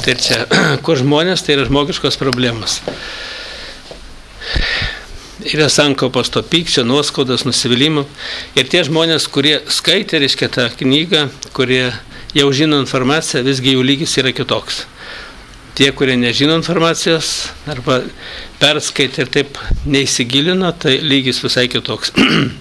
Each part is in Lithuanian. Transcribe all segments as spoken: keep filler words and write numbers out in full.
Tai čia, kur žmonės, tai yra žmogiškos problemos. Yra sankaupos to pykčio, nuoskaudos, nusivylimų. Ir tie žmonės, kurie skaitė, reiškia, tą knygą, kurie jau žino informaciją, visgi jų lygis yra kitoks. Tie, kurie nežino informacijos, arba perskaitė ir taip neįsigilino, tai lygis visai kitoks.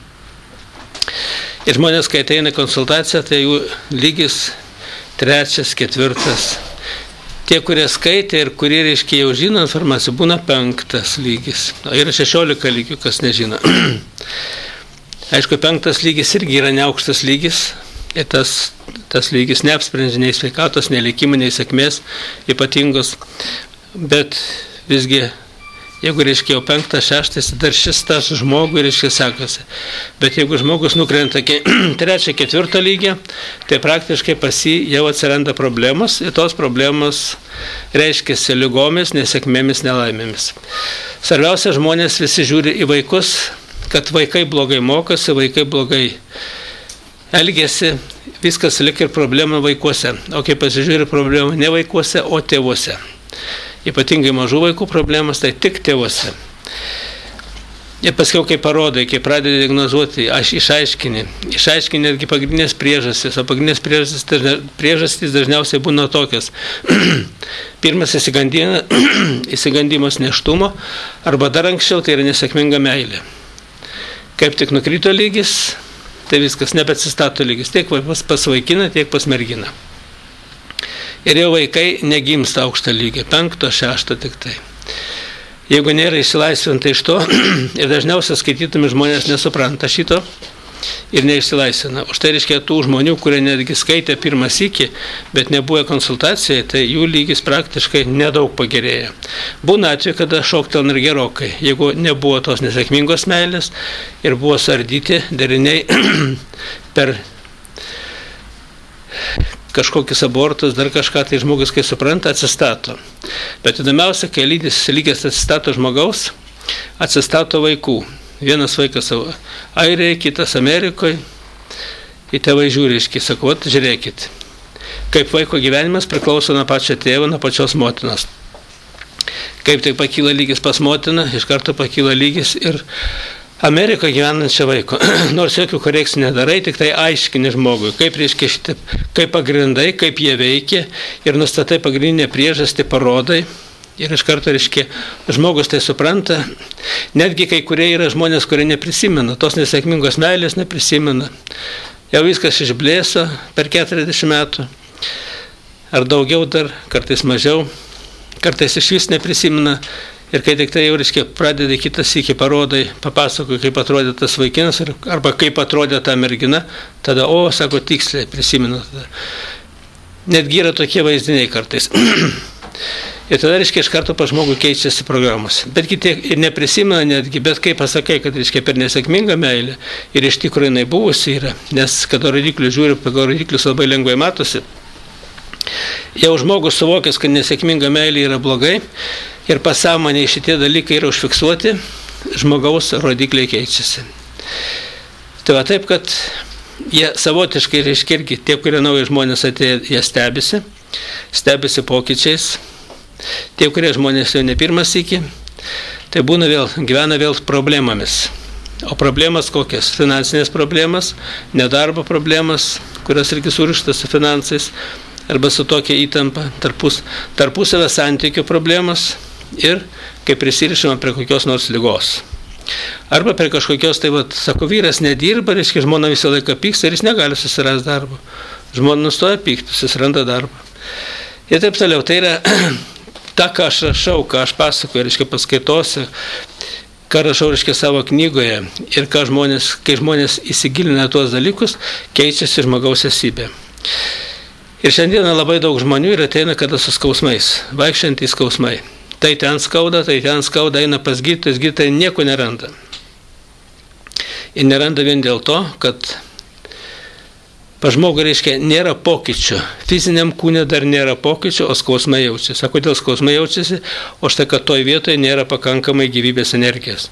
Ir žmonės, kai ateina konsultacija, tai jų lygis trečias, ketvirtas. Tie, kurie skaitė ir kurie, reiškia, jau žino informaciją, būna penktas lygis. O yra šešiolika lygių, kas nežino. Aišku, penktas lygis irgi yra neaukštas lygis. Ir tas, tas lygis neapsprendžia nei sveikatos, nei likimų, nei sėkmės ypatingos. Bet visgi, jeigu, reiškia, jau penktas, šeštas, dar šis tas žmogui, reiškia, sekasi. Bet jeigu žmogus nukrenta trečią, ketvirtą lygį, tai praktiškai pas jį jau atsiranda problemos. Ir tos problemos reiškiasi lygomis, nesėkmėmis, nelaimėmis. Svarbiausia, žmonės visi žiūri į vaikus, kad vaikai blogai mokosi, vaikai blogai elgesi, viskas lik ir problema vaikuose. O kai pasižiūri problemą ne vaikuose, o tėvuose. Ypatingai mažų vaikų problemas, tai tik tėvuose. Ir paskiau, kai parodai, kai pradedi diagnozuoti, aš išaiškini, išaiškini netgi pagrindinės priežastys, o pagrindinės priežastys, priežastys dažniausiai būna tokios. Pirmas įsigandimas nėštumo, arba dar anksčiau, tai yra nesėkminga meilė. Kaip tik nukrito lygis, tai viskas, nebeatsistato lygis, tiek pas vaikiną, tiek pas merginą. Ir jau vaikai negimsta aukštą lygį, penkto, šešto tik tai. Jeigu nėra išsilaisvinta iš to, ir dažniausiai skaitytami žmonės nesupranta šito ir neišsilaisvina. Už tai reiškia tų žmonių, kurie netgi skaitė pirmą sykį, bet nebuvo konsultacijai, tai jų lygis praktiškai nedaug pagerėja. Būna atveju, kada šoktelna ir gerokai, jeigu nebuvo tos nesėkmingos meilės ir buvo sardyti deriniai per kažkokius abortus, dar kažką, tai žmogus, kai supranta, atsistato. Bet įdomiausia, kai lygis, lygis atsistato žmogaus, atsistato vaikų. Vienas vaikas Airijoje, kitas Amerikoje. Į tėvai žiūri, iški, sako, žiūrėkit, kaip vaiko gyvenimas priklauso nuo pačio tėvo, nuo pačios motinos. Kaip tai pakyla lygis pas motiną, iš karto pakyla lygis ir Amerikoje gyvenančio vaiko. Nors jokių korekcijų nedarai, tik tai aiškini žmogui, kaip reiškia šitą, kaip pagrindai, kaip jie veikia ir nustatai pagrindinę priežastį, parodai. Ir iš karto, reiškia, žmogus tai supranta. Netgi kai kurie yra žmonės, kurie neprisimena, tos nesėkmingos meilės neprisimena. Jau viskas išblėso per keturiasdešimt metų. Ar daugiau dar, kartais mažiau. Kartais iš vis neprisimena. Ir kai tik tai jau, reiškia, pradedi kitas iki parodai, papasakoji, kaip atrodė tas vaikinas, arba kaip atrodė ta mergina, tada, o, sako, tiksliai prisimenu. Netgi yra tokie vaizdiniai kartais. Ir tada, reiškia, iš karto pas žmogų keičiasi programos. Bet kiti ir neprisimena netgi, bet kai pasakai, kad, reiškia, per nesėkmingą meilę ir iš tikrųjų jinai buvusi yra, nes kada rodiklių žiūri, pagal rodiklius labai lengvai matosi, jau žmogus suvokęs, kad nesėkminga meilė yra blogai ir pasąmonėje šitie dalykai yra užfiksuoti, žmogaus rodikliai keičiasi. Tai va taip, kad jie savotiškai, reiškia, irgi tie, kurie nauji žmonės atėjo, jie stebisi, stebisi pokyčiais. Tie, kurie žmonės jau ne pirmas iki, tai būna vėl, gyvena vėl problemomis. O problemas kokias? Finansinės problemas, nedarbo problemas, kurios irgi surištas su finansais, arba su tokia įtampa, tarpus, tarpusavio santykių problemas ir kai prisirišama prie kokios nors ligos. Arba prie kažkokios, tai vat, sako, vyras nedirba, reiškia, žmona visą laiką pyksta ir jis negali susirasti darbo. Žmona nustoja pykti, susiranda darbą. Ir taip toliau, tai yra ta, ką aš rašau, ką aš pasakoju, reiškia, paskaitose, ką rašau, reiškia, savo knygoje ir ką žmonės, kai žmonės įsigilina tuos dalykus, keičiasi žmogaus esybė. Ir šiandieną labai daug žmonių ir ateina kada su skausmais, vaikščiantys skausmai. Tai ten skauda, tai ten skauda, eina pas gydytojus, gydytojai nieko neranda. Ir neranda vien dėl to, kad pas žmogų, reiškia, nėra pokyčių. Fiziniam kūne dar nėra pokyčių, o skausmai jaučiasi. O kodėl skausmai jaučiasi? O štai, kad toj vietoje nėra pakankamai gyvybės energijos.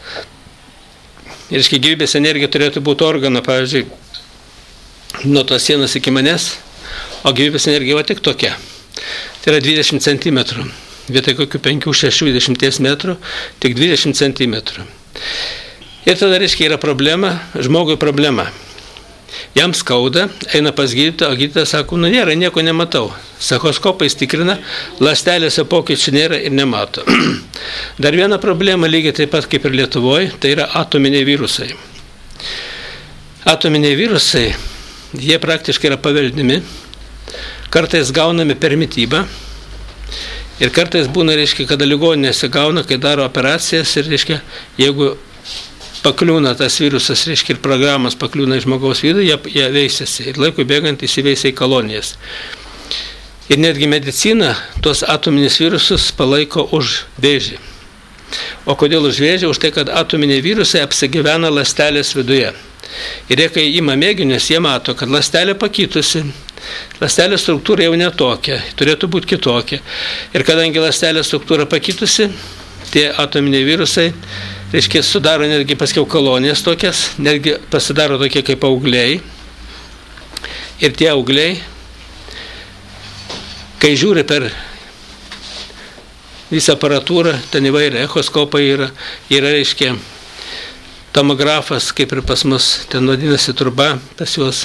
Ir, reiškia, gyvybės energija turėtų būti organo, pavyzdžiui, nuo tos sienos iki manęs, o gyvybės energija va tik tokia. tai yra dvidešimt centimetrų. Vietoj kokių penkių šešių dešimties metrų, tik dvidešimt centimetrų. Ir tada, reiškia, yra problema, žmogui problema. Jam skauda, eina pas gydytoją, o gydytojas sako, nu nėra, nieko nematau. Echoskopais tikrina, ląstelėse pokyčių nėra ir nemato. Dar viena problema, lygiai taip pat kaip ir Lietuvoje, tai yra atominiai virusai. Atominiai virusai, jie praktiškai yra paveldimi, kartais gaunami per mitybą ir kartais būna, reiškia, kada ligoninėse gauna, kai daro operacijas ir, reiškia, jeigu pakliūna tas virusas, reiškia, ir programos pakliūna į žmogaus vidų, jie, jie veisiasi ir laikui bėgant įsiveisia į kolonijas. Ir netgi medicina tuos atominius virusus palaiko už vėžį. O kodėl už vėžį? Už tai, kad atominiai virusai apsigyvena ląstelės viduje. Ir jie, kai ima mėginius, jie mato, kad ląstelė pakitusi, ląstelės struktūra jau netokia, turėtų būti kitokia. Ir kadangi ląstelės struktūra pakitusi, tie atominiai virusai, reiškia, sudaro netgi paskiau kolonijas tokias, netgi pasidaro tokie kaip augliai. Ir tie augliai, kai žiūri per visą aparatūrą, ten įvairiai echoskopai yra, yra, reiškia, tomografas, kaip ir pas mus, ten vadinasi turba pas juos.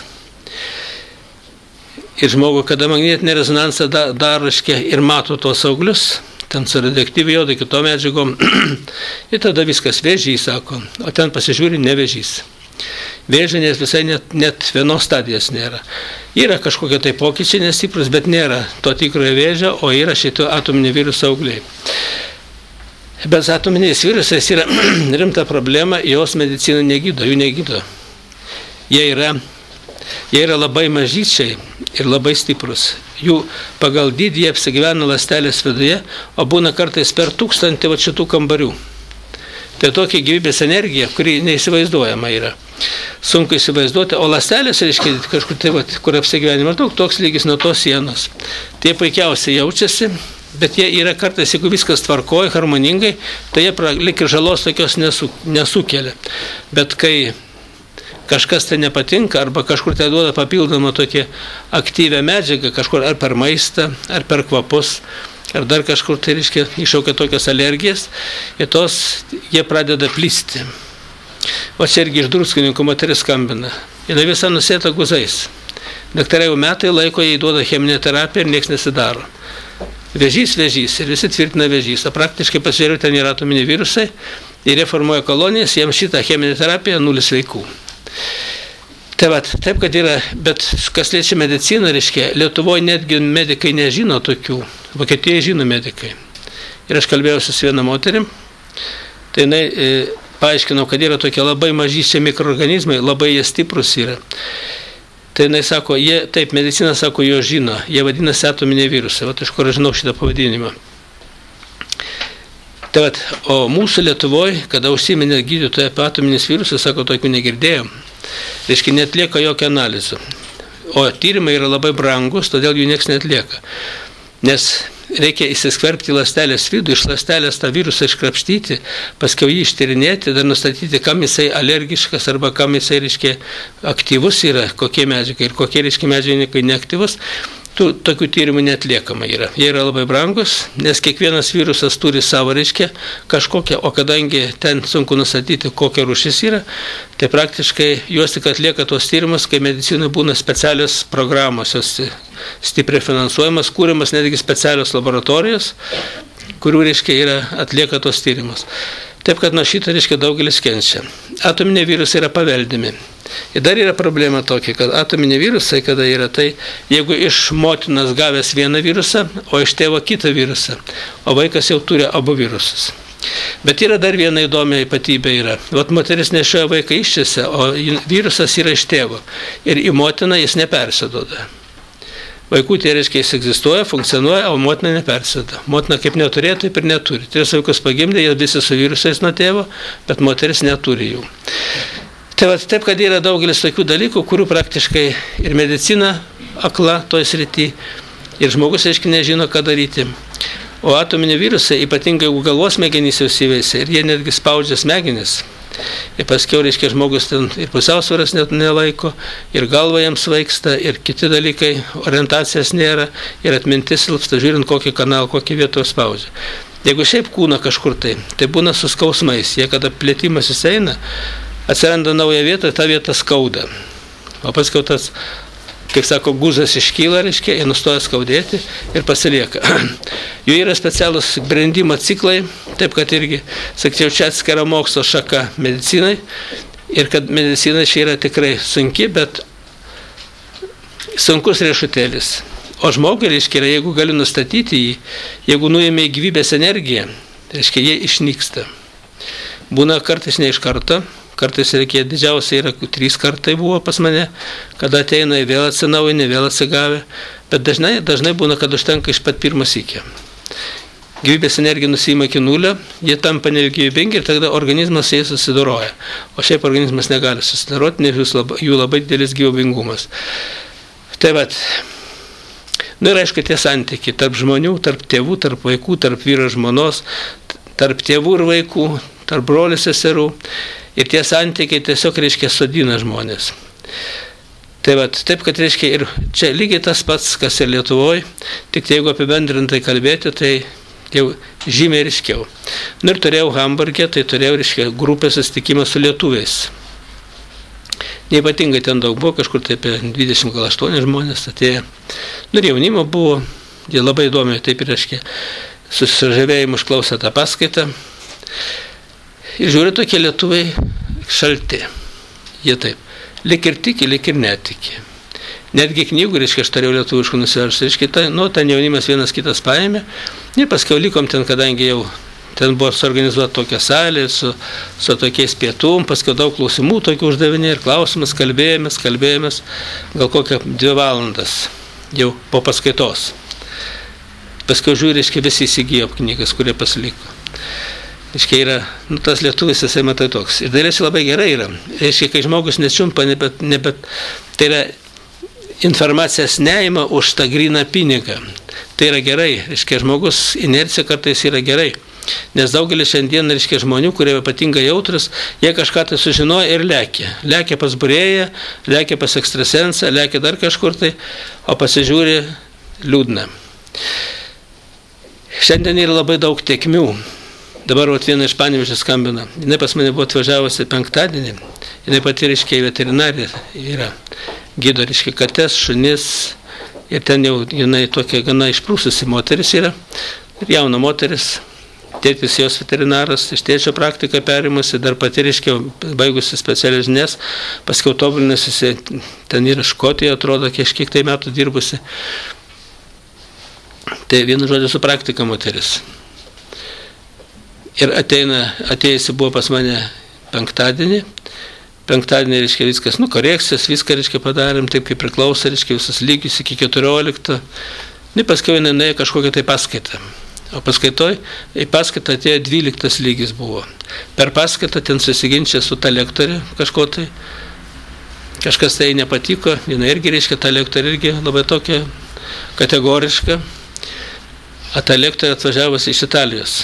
Ir žmogui, kada magnetinė rezonansą daro, reiškia, ir mato tuos auglius, ten su radioaktyviu jodu, kitom medžiagom, ir tada viskas vėžys, sako, o ten pasižiūri ne vėžys. Vėžinės visai net, net vienos stadijos nėra. Yra kažkokie tai pokyčiai nestiprus, bet nėra to tikrojo vėžio, o yra šito atominio viruso augliai. Bet atominiais virusais yra rimta problema, jos medicina negydo, jų negydo. Jie yra, jie yra labai mažyčiai ir labai stiprus. Jų pagal dydį jie apsigyvena ląstelės viduje, o būna kartais per tūkstantį va šitų kambarių. Tai tokia gyvybės energija, kuri neįsivaizduojama yra. Sunku įsivaizduoti, o ląstelės, reiškia, kažkur tai, va, kur apsigyvena maždaug toks lygis nuo tos sienos. Tie puikiausiai jaučiasi, bet jie yra kartais, jeigu viskas tvarkoja, harmoningai, tai jie lyg ir žalos tokios nesu, nesukelia. Bet kai kažkas tai nepatinka, arba kažkur tai duoda papildomą tokią aktyvią medžiagą, kažkur ar per maistą, ar per kvapus, ar dar kažkur tai, reiškia, iššaukia tokias alergijas, ir tos jie pradeda plisti. O čia irgi iš Druskininkų moteris skambina. Jis visą nusėta guzais. Daktarai jau metai laiko, jai duoda cheminę terapiją ir nieks nesidaro. Vėžys, vėžys, ir visi tvirtina vėžys. O praktiškai pasižiūrėjau, ten yra atominiai virusai, ir jie formuoja kolonijas, jiems šitą cheminę terapiją nulis veikų. Tai va, taip, kad yra, bet kas liečia mediciną, reiškia, Lietuvoje netgi medikai nežino tokių, Vokietijoje žino medikai. Ir aš kalbėjausi su viena moterim, tai jinai e, paaiškinau, kad yra tokie labai mažyčiai mikroorganizmai, labai jie stiprus yra. Tai jinai sako, jie, taip, medicina sako, jo žino, jie vadinasi atominiai virusai, va, iš kur aš žinau šitą pavadinimą. Tai va, o mūsų Lietuvoje, kada užsiminė gydytoja apie atominius virusus, sako, tokių negirdėjom. Reiškia, netlieka jokio analizų. O tyrimai yra labai brangus, todėl jų nieks netlieka. Nes reikia įsiskverbti ląstelės vidų, iš ląstelės tą virusą iškrapštyti, paskiau jį ištyrinėti, dar nustatyti, kam jisai alergiškas arba kam jisai, reiškia, aktyvus yra, kokie medžiagai ir kokie, reiškia, medžiagai neaktyvus. Tų, tokių tyrimų netliekama yra. Jie yra labai brangus, nes kiekvienas virusas turi savo, reiškia, kažkokią, o kadangi ten sunku nustatyti, kokia rūšis yra, tai praktiškai juos tik atlieka tos tyrimus, kai medicinai būna specialios programos, jos stipriai finansuojamas, kūrimas netgi specialios laboratorijos, kurių, reiškia, yra atlieka tos tyrimus. Taip, kad nuo šito, reiškia, daugelis kenčia. Atominiai virusai yra paveldimi. Ir dar yra problema tokia, kad atominiai virusai, kada yra tai, jeigu iš motinos gavęs vieną virusą, o iš tėvo kitą virusą, o vaikas jau turi abu virusus. Bet yra dar viena įdomia ypatybė yra. Vat moteris nešioja vaiką iščiose, o virusas yra iš tėvo. Ir į motiną jis nepersiduoda. Vaikų, tai reiškia, jis egzistuoja, funkcionuoja, o motina nepersiduoda. Motina kaip neturėjo, taip ir neturi. Tris vaikus pagimdė, jie visi su virusais nuo tėvo, bet moteris neturi jų. Tai va, taip, kad yra daugelis tokių dalykų, kurių praktiškai ir medicina akla toj srity, ir žmogus, aiškiai, nežino, ką daryti. O atominiai virusai, ypatingai jeigu galvos smegenys jau įsiveisia, ir jie netgi spaudžia smegenis, Ir paskiau, reiškia, žmogus ten ir pusiausvyros net nelaiko, ir galva jam svaigsta, ir kiti dalykai, orientacijos nėra, ir atmintis silpsta, žiūrint kokį kanalą, kokį vietą spaudžia. Jeigu šiaip kūna kažkur tai, tai būna su skausmais. Jie, kada plėtimas įeina, atsiranda nauja vieta, ta vieta skauda. O paskiau tas, kaip sako, guzas iškyla, reiškia, ir nustoja skaudėti ir pasilieka. Jų yra specialus brendimo ciklai, taip kad irgi, sakyčiau, čia atskira mokslo šaka medicinai, ir kad medicina čia yra tikrai sunki, bet sunkus riešutėlis. O žmogui, reiškia, jeigu gali nustatyti jį, jeigu nuėmė gyvybės energiją, reiškia, jie išnyksta. Būna kartais ne iš karto, kartais reikia, didžiausiai yra trys kartai buvo pas mane, kada ateina vėl atsinaujinę, vėl atsigavę, bet dažnai, dažnai būna, kad užtenka iš pat pirmas iki. Gyvybės energija nusima iki nulio, jie tampa negyvybingi ir tada organizmas jais susidoroja. O šiaip organizmas negali susidoroti, nes jų labai didelis gyvybingumas. Tai vat, nu ir aišku, tie santykiai tarp žmonių, tarp tėvų, tarp vaikų, tarp vyro žmonos, tarp tėvų ir vaikų, tarp brolių seserų. Ir tie santykiai tiesiog, reiškia, sodina žmonės. Tai vat, taip, kad, reiškia, ir čia lygiai tas pats, kas ir Lietuvoje, tik tai, jeigu apibendrintai kalbėti, tai jau žymiai ryškiau. Nu ir turėjau Hamburge, tai turėjau, reiškia, grupės susitikimą su lietuviais. Neypatingai ten daug buvo, kažkur tai apie dvidešimt aštuoni žmonės atėjo. Nu ir jaunimo buvo, jie labai įdomi, taip ir, reiškia, susižavėjimu išklausė tą paskaitą. Ir žiūri, tokie lietuviai šalti. Jie taip, lik ir tiki, lik ir netiki. Netgi knygų, reiškia, aš turėjau lietuviškų nusiveršti, reiškia, ta, nu, ten jaunimas vienas kitas paėmė. Ir paskiau likom ten, kadangi jau ten buvo suorganizuota tokia salė su, su tokiais pietum, paskiau daug klausimų tokių uždavinė ir klausimas, kalbėjomės, kalbėjomės, gal kokią dvi valandas jau po paskaitos. Paskiau žiūri, reiškia, visi įsigijo knygas, kurie pasiliko. Reiškia, yra, nu, tas lietuvis, jisai matai toks. Ir dėlėsi labai gerai yra. Reiškia, kai žmogus nečiumpa, nebet, nebet, tai yra informacijas neima už tą gryną pinigą. Tai yra gerai. Reiškia, žmogus inercija kartais yra gerai. Nes daugelis šiandien, reiškia, žmonių, kurie ypatingai jautrus, jie kažką tai sužinoja ir lekia. Lekia pas būrėją, lekia pas ekstrasensą, lekia dar kažkur tai, o pasižiūri liūdna. Šiandien yra labai daug tekmių. Dabar vat, viena iš Panevėžio skambina. Jinai pas mane buvo atvažiavusi penktadienį. Jinai pati, reiškia, veterinarė yra. Gydo, reiškia, kates, šunis. Ir ten jau jinai tokia gana išprūsusi moteris yra. Ir jauna moteris. Tėtis jos veterinaras, iš tėčio praktiką perimusi, dar pati, reiškia, baigusi specialias žinias. Paskiau tobulinasi, ten yra Škotijoje, atrodo, kažkiek tai metų dirbusi. Tai vienu žodžiu su praktika moteris. Ir ateina, atėjusi buvo pas mane penktadienį. Penktadienį, reiškia, viskas, nu, korekcijas, viską, reiškia, padarėm, taip kaip priklauso, reiškia, visas lygis iki keturiolikto. Ir paskiau jinai nuėjo kažkokią tai paskaitą. O paskaitoj, į paskaitą atėjo dvyliktas lygis buvo. Per paskaitą ten susiginčia su ta lektorė kažko tai. Kažkas tai nepatiko, jinai irgi, reiškia, ta lektorė irgi labai tokia kategoriška. O ta lektorė atvažiavusi iš Italijos.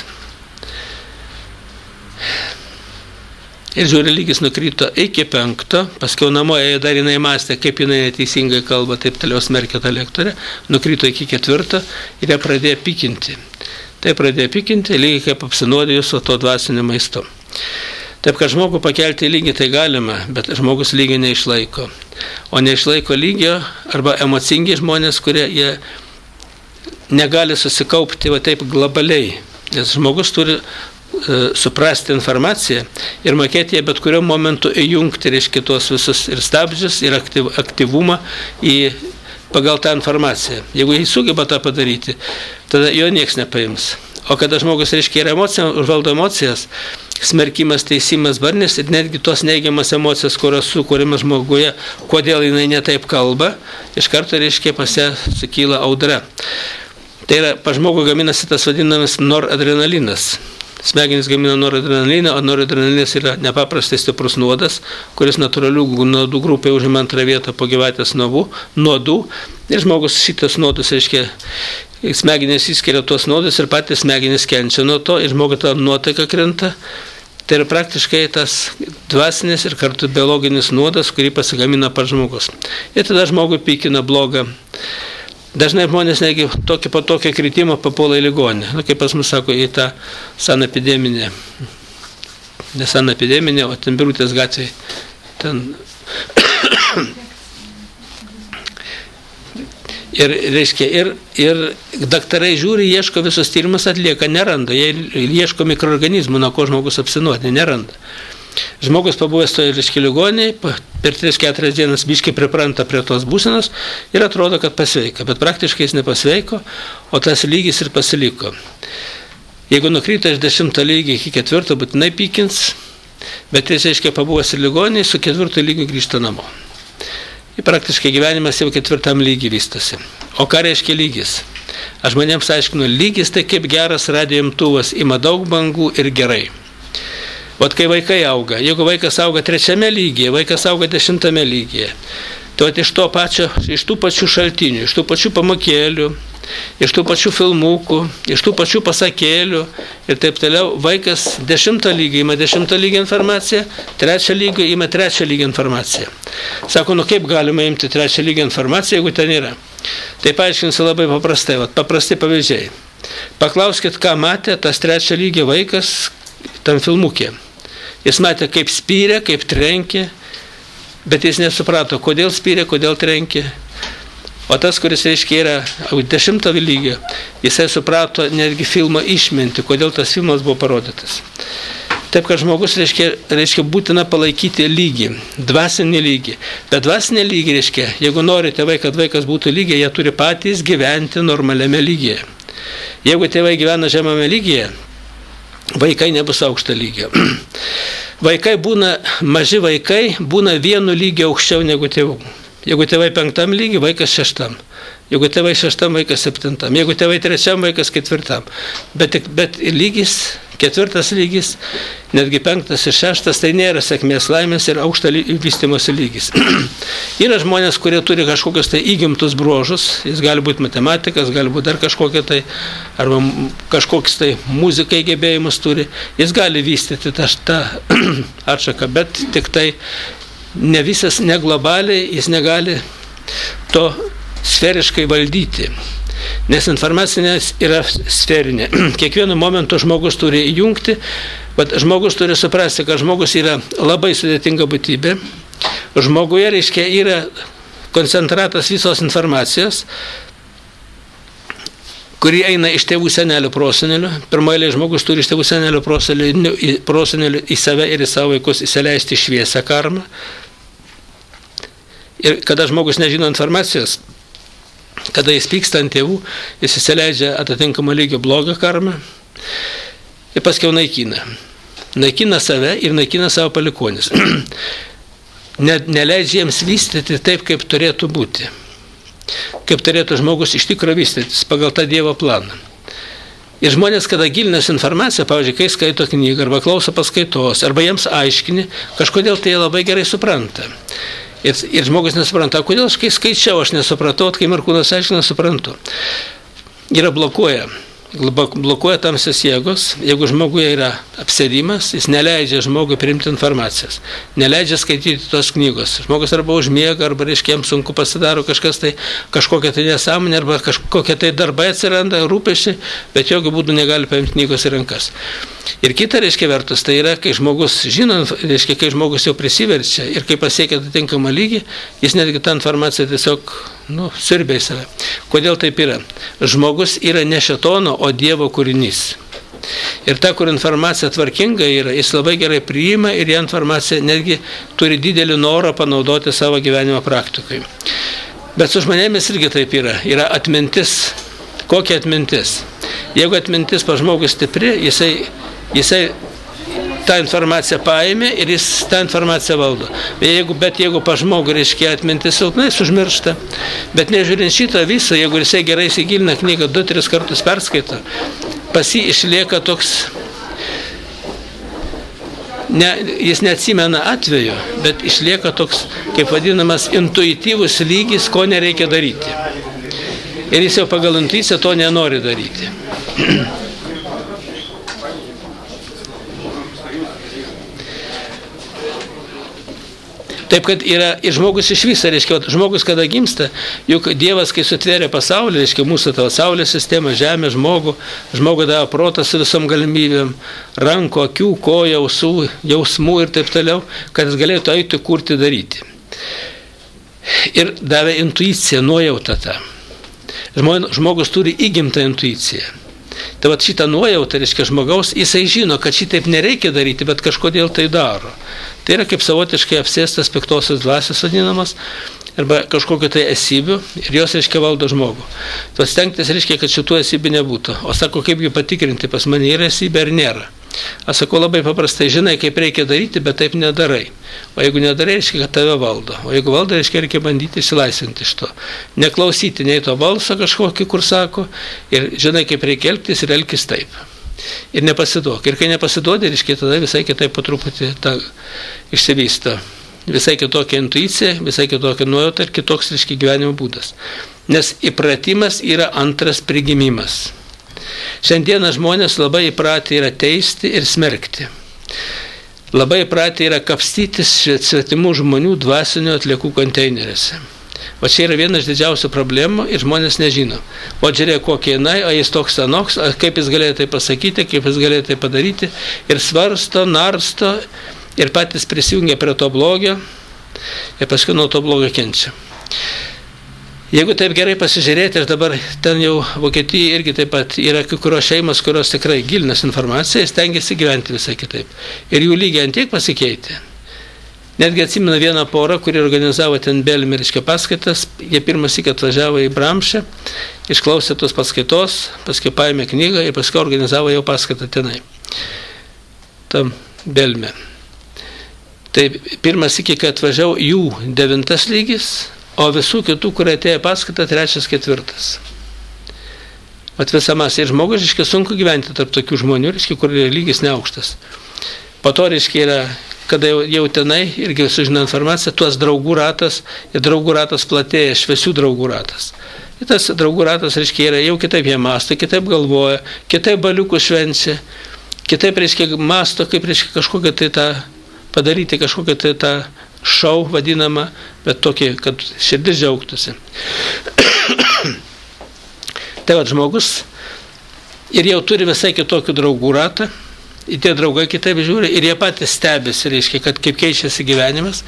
Ir žiūri, lygis nukrito iki penkto, paskiau namo ėjo, dar jinai mąstė, kaip jinai neteisingai kalba, taip toliau smerkė tą lektorę, nukrito iki ketvirto ir ją pradėjo pykinti. Tai pradėjo pykinti, lygiai kaip apsinuodijus su to dvasiniu maistu. Taip, kad žmogų pakelti lygį tai galima, bet žmogus lygį neišlaiko. O neišlaiko lygio arba emocingi žmonės, kurie jie negali susikaupti va taip globaliai, nes žmogus turi suprasti informaciją ir mokėti ją bet kuriuo momentu įjungti, reiškia, tuos visus ir stabdžius, ir aktyv, aktyvumą į, pagal tą informaciją. Jeigu jis sugeba tą padaryti, tada jo nieks nepaims. O kada žmogus, reiškia, yra emocija, užvaldo emocijas, smerkimas, teisimas, barnis ir netgi tos neigiamas emocijas, kurios sukūrimas žmoguje, kodėl jinai netaip kalba, iš karto, reiškia, pas ją sukyla audra. Tai yra, pa žmogų gaminasi tas vadinamas noradrenalinas. Smegenys gamina noradrenaliną, o noradrenalinas yra nepaprastai stiprus nuodas, kuris natūralių nuodų grupė užima antrą vietą po gyvatės nuodų. Ir žmogus šitas nuodus, reiškia, smegenys įskiria tuos nuodus ir patys smegenys kenčia nuo to, ir žmogus tą nuotaiką krenta. Tai yra praktiškai tas dvasinis ir kartu biologinis nuodas, kurį pasigamina pats žmogus. Ir tada žmogui pykina blogą. Dažnai žmonės negi tokį po tokio kritimo papuola į ligoninę. Nu, kaip pas mus sako, į tą sanapideminę. Ne sanapideminę, o ten Birutės gatvėje. Ten... Ir, reiškia, ir, ir daktarai žiūri, ieško, visus tyrimus atlieka, neranda. Jie ieško mikroorganizmų, nuo ko žmogus apsinuodė, neranda. Žmogus pabuvęs toje, reiškia, ligoniai, per tris keturias dienas biškai pripranta prie tos būsenos ir atrodo, kad pasveika. Bet praktiškai jis nepasveiko, o tas lygis ir pasiliko. Jeigu nukrito iš dešimto lygio iki ketvirto, būtinai pykins, bet jis, reiškia, pabuvęs ir ligoniai, su ketvirto lygiu grįžta namo. Ir praktiškai gyvenimas jau ketvirtam lygiai vystosi. O ką reiškia lygis? Aš žmonėms aiškinu, lygis tai kaip geras radijo imtuvas, ima daug bangų ir gerai. Vat kai vaikai auga, jeigu vaikas auga trečiame lygyje, vaikas auga dešimtame lygyje, tai iš to pačio, iš tų pačių šaltinių, iš tų pačių pamokėlių, iš tų pačių filmukų, iš tų pačių pasakėlių ir taip toliau, vaikas dešimto lygio ima dešimto lygio informaciją, trečio lygio ima trečio lygio informaciją. Sako, nu kaip galima imti trečio lygio informaciją, jeigu ten yra? Tai paaiškinsiu labai paprastai, vat, paprasti pavyzdžiai. Paklauskit, ką matė tas trečio lygio vaikas tam filmukė. Jis matė, kaip spyrė, kaip trenkė, bet jis nesuprato, kodėl spyrė, kodėl trenkė. O tas, kuris, reiškia, yra dešimto lygio, jisai suprato netgi filmo išmintį, kodėl tas filmas buvo parodytas. Taip, kad žmogus, reiškia, reiškia būtina palaikyti lygį, dvasinį lygį. Bet dvasinį lygį, reiškia, jeigu nori tėvai, kad vaikas būtų lygiai, jie turi patys gyventi normaliame lygyje. Jeigu tėvai gyvena žemame lygyje, vaikai nebus aukšto lygio. Vaikai būna, maži vaikai būna vienu lygio aukščiau negu tėvų. Jeigu tėvai penktam lygiai, vaikas šeštam. Jeigu tėvai šeštam, vaikas septintam. Jeigu tėvai trečiam, vaikas ketvirtam. Bet, bet lygis, ketvirtas lygis, netgi penktas ir šeštas, tai nėra sėkmės laimės ir aukšto vystymosi lygis. Yra žmonės, kurie turi kažkokius tai įgimtus bruožus, jis gali būti matematikas, gali būti dar kažkokia tai, arba kažkoks tai muzikai gebėjimus turi, jis gali vystyti tą, tą atšaką, bet tik tai ne visas, ne globaliai, jis negali to sferiškai valdyti. Nes informacinė yra sferinė. Kiekvienu momentu žmogus turi įjungti, bet žmogus turi suprasti, kad žmogus yra labai sudėtinga būtybė. Žmoguje, reiškia, yra koncentratas visos informacijos, kuri eina iš tėvų senelių prosenelių. Pirmoje žmogus turi iš tėvų senelių prosenelių į save ir į savo vaikus įsileisti šviesą karmą. Ir kada žmogus nežino informacijos, kada jis pyksta ant tėvų, jis įsileidžia atitinkamą lygio blogą karmą ir paskiau naikina. Naikina save ir naikina savo palikuonis. Ne, neleidžia jiems vystyti taip, kaip turėtų būti. Kaip turėtų žmogus iš tikrųjų vystytis pagal tą Dievo planą. Ir žmonės, kada gilinasi informaciją, pavyzdžiui, kai skaito knygą, arba klauso paskaitos, arba jiems aiškini, kažkodėl tai jie labai gerai supranta. Ir, ir žmogus nesupranta, kodėl aš kai skaičiau, aš nesupratau, kai Markūnas aiškina, suprantu. Yra blokuoja. Blokuoja tamsios jėgos. Jeigu žmoguje yra apsėdimas, jis neleidžia žmogui priimti informacijos. Neleidžia skaityti tos knygos. Žmogus arba užmiega, arba, reiškia, jam sunku pasidaro kažkas tai, kažkokia tai nesąmonė, arba kažkokia tai darbai atsiranda, rūpešiai, bet jokių būdų negali paimti knygos į rankas. Ir kita, reiškia, vertus, tai yra, kai žmogus žino, reiškia, kai žmogus jau prisiverčia ir kai pasiekia atitinkamą lygį, jis netgi tą informaciją tiesiog, nu, siurbia į save. Kodėl taip yra? Žmogus yra ne šėtono, o Dievo kūrinys. Ir ta, kur informacija tvarkinga yra, jis labai gerai priima ir ją informacija netgi turi didelį norą panaudoti savo gyvenimo praktikai. Bet su žmonėmis irgi taip yra. Yra atmintis. Kokia atmintis? Jeigu atmintis pas žmogus stipri, jisai, jisai tą informaciją paėmė ir jis tą informaciją valdo. Bet jeigu, bet jeigu pa žmogų, reiškia, atmintis silpnai, jis užmiršta. Bet nežiūrint šito viso, jeigu jisai gerai įsigilina knygą, du, tris kartus perskaito, pas jį išlieka toks, ne, jis neatsimena atveju, bet išlieka toks, kaip vadinamas, intuityvus lygis, ko nereikia daryti. Ir jis jau pagal intuiciją to nenori daryti. Taip, kad yra ir žmogus iš viso, reiškia, žmogus kada gimsta, juk Dievas, kai sutvėrė pasaulį, reiškia, mūsų tavo saulės sistemą, žemę, žmogų, žmogų davė protą su visom galimybėm, rankų, akių, kojų, ausų, jausmų ir taip toliau, kad jis galėtų eiti, kurti, daryti. Ir davė intuiciją, nuojautą tą. Žmogus turi įgimtą intuiciją. Tai vat šitą nuojautą, reiškia, žmogaus, jisai žino, kad šitaip nereikia daryti, bet kažkodėl tai daro. Tai yra kaip savotiškai apsėstas piktosios dvasios vadinamas, arba kažkokio tai esybių, ir jos, reiškia, valdo žmogų. Tai stengtis, reiškia, kad šitų esybių nebūtų. O sako, kaipgi patikrinti, pas mane yra esybė ar nėra. Aš sakau labai paprastai, žinai, kaip reikia daryti, bet taip nedarai. O jeigu nedarai, reiškia, kad tave valdo. O jeigu valdo, reiškia, reikia bandyti išsilaisvinti iš to. Neklausyti nei to balso kažkokį, kur sako, ir žinai, kaip reikia elgtis ir elgtis taip. Ir nepasiduok. Ir kai nepasiduodi, reiškia, tada visai kitaip po truputį ta išsivysto. Visai kitokia intuicija, visai kitokia nuojauta ir kitoks, reiškia, gyvenimo būdas. Nes įpratimas yra antras prigimimas. Šiandieną žmonės labai įpratę yra teisti ir smerkti. Labai įpratę yra kapstytis svetimų žmonių dvasinių atliekų konteineriuose. O čia yra viena iš didžiausių problemų ir žmonės nežino. O žiūrėk, kokie jinai, o jis toks anoks, kaip jis galėjo tai pasakyti, kaip jis galėjo tai padaryti. Ir svarsto, narsto ir patys prisijungia prie to blogio ir paskui nuo to blogio kenčia. Jeigu taip gerai pasižiūrėti, ir dabar ten jau Vokietijoje irgi taip pat yra kai kurios šeimos, kurios tikrai gilinas informaciją, stengiasi gyventi visai kitaip. Ir jų lygiai ant tiek pasikeitė. Netgi atsimenu vieną porą, kuri organizavo ten belmeriškę paskaitas, jie pirmas iki atvažiavo į Bramšę, išklausė tos paskaitos, paskui paėmė knygą ir paskui organizavo jau paskaitą tenai. Tam Belme. Tai pirmas iki, kai atvažiavo jų devintas lygis, o visų kitų, kurie atėjo paskaitą, trečias, ketvirtas. Vat visą masę. Ir žmogus, reiškia, sunku gyventi tarp tokių žmonių, reiškia, kur lygis neaukštas. Po to, reiškia, yra, kada jau, jau tenai, irgi sužino informaciją, tuos draugų ratas, ir draugų ratas platėja, šviesių draugų ratas. Ir tas draugų ratas, reiškia, yra jau kitaip jie masto, kitaip galvoja, kitaip baliukų švenčia, kitaip, reiškia, masto, kaip, reiškia, kažkokią tai tą padaryti, kažkokią tai tą šau vadinama, bet tokį, kad širdis džiaugtųsi. Tai va, žmogus ir jau turi visai kitokių draugų ratą, ir tie draugai kitaip žiūri, ir jie patys stebisi, reiškia, kad kaip keičiasi gyvenimas.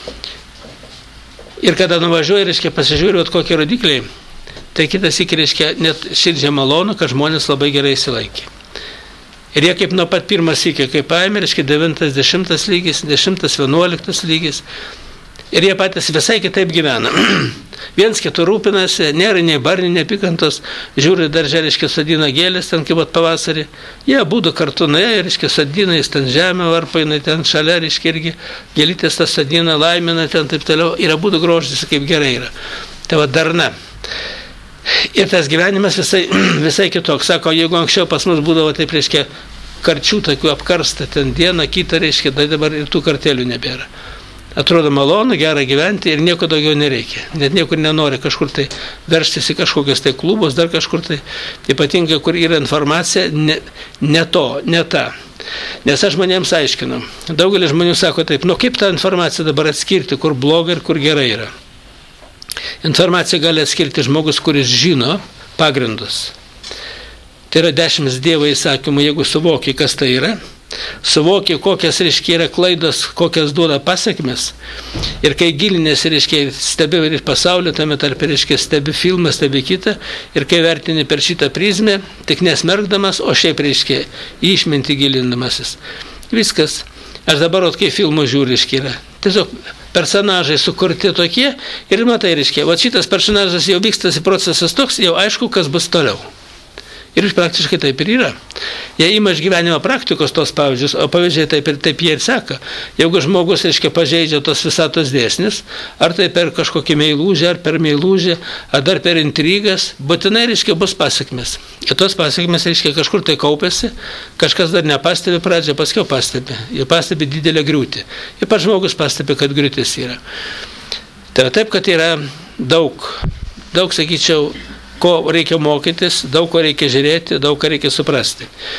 Ir kada nuvažiuoja, reiškia, pasižiūri, vat kokie rodikliai, tai kitas iki, reiškia, net širdžiai malonu, kad žmonės labai gerai įsilaikė. Ir jie kaip nuo pat pirmas iki, kaip paėmė, reiškia, devintas, dešimtas lygis, dešimtas, vienuoliktas lygis. Ir jie patys visai kitaip gyvena. Viens kitų rūpinasi, nėra nei barnių, nei pikantos, žiūri daržė, reiškia, sodina gėlės, ten kaip pat pavasarį. Jie būdu kartu nuėjo, reiškia, sodina, jis ten žemę varpa, jinai ten šalia, reiškia, irgi gėlytės tas sodina, laimina, ten taip toliau. Ir būdu grožisi, kaip gerai yra. Tai va darna. Ir tas gyvenimas visai, visai kitoks. Sako, jeigu anksčiau pas mus būdavo taip, reiškia, karčių tokių apkarsta, ten dieną, kitą, reiškia, tai dabar ir tų kartelių nebėra. Atrodo malonu, gera gyventi ir nieko daugiau nereikia. Net niekur nenori kažkur tai veržtis į kažkokias tai klubus, dar kažkur tai, ypatingai, kur yra informacija, ne, ne to, ne ta. Nes aš žmonėms aiškinu. Daugelis žmonių sako taip, nu kaip tą informaciją dabar atskirti, kur bloga ir kur gerai yra. Informaciją gali atskirti žmogus, kuris žino pagrindus. Tai yra dešimt Dievo įsakymų, jeigu suvoki, kas tai yra, suvoki, kokias, reiškia, yra klaidos, kokias duoda pasekmes. Ir kai gilinės, reiškia, stebi ir pasaulio, tame tarp, reiškia, stebi filmą, stebi kitą, ir kai vertini per šitą prizmę, tik nesmerkdamas, o šiaip, reiškia, išminti gilindamasis. Viskas. Aš dabar, kai filmų žiūriu, reiškia, yra. Tiesiog personažai sukurti tokie ir matai, reiškia, va šitas personažas jau vykstasi procesas toks, jau aišku, kas bus toliau. Ir praktiškai taip ir yra. Jie ima iš gyvenimo praktikos tos pavyzdžius, o pavyzdžiai taip ir taip jie ir seka. Jeigu žmogus, reiškia, pažeidžia tos visatos dėsnis, ar tai per kažkokį meilūžę, ar per meilūžę, ar dar per intrigas, būtinai, reiškia, bus pasekmės. Ir tos pasekmės, reiškia, kažkur tai kaupėsi, kažkas dar nepastebi pradžią, paskiau pastebi. Jie pastebi didelę griūtį. Ir pats žmogus pastebi, kad griūtis yra. Tai taip, kad yra daug, daug, sakyčiau, ko reikia mokytis, daug ko reikia žiūrėti, daug ko reikia suprasti.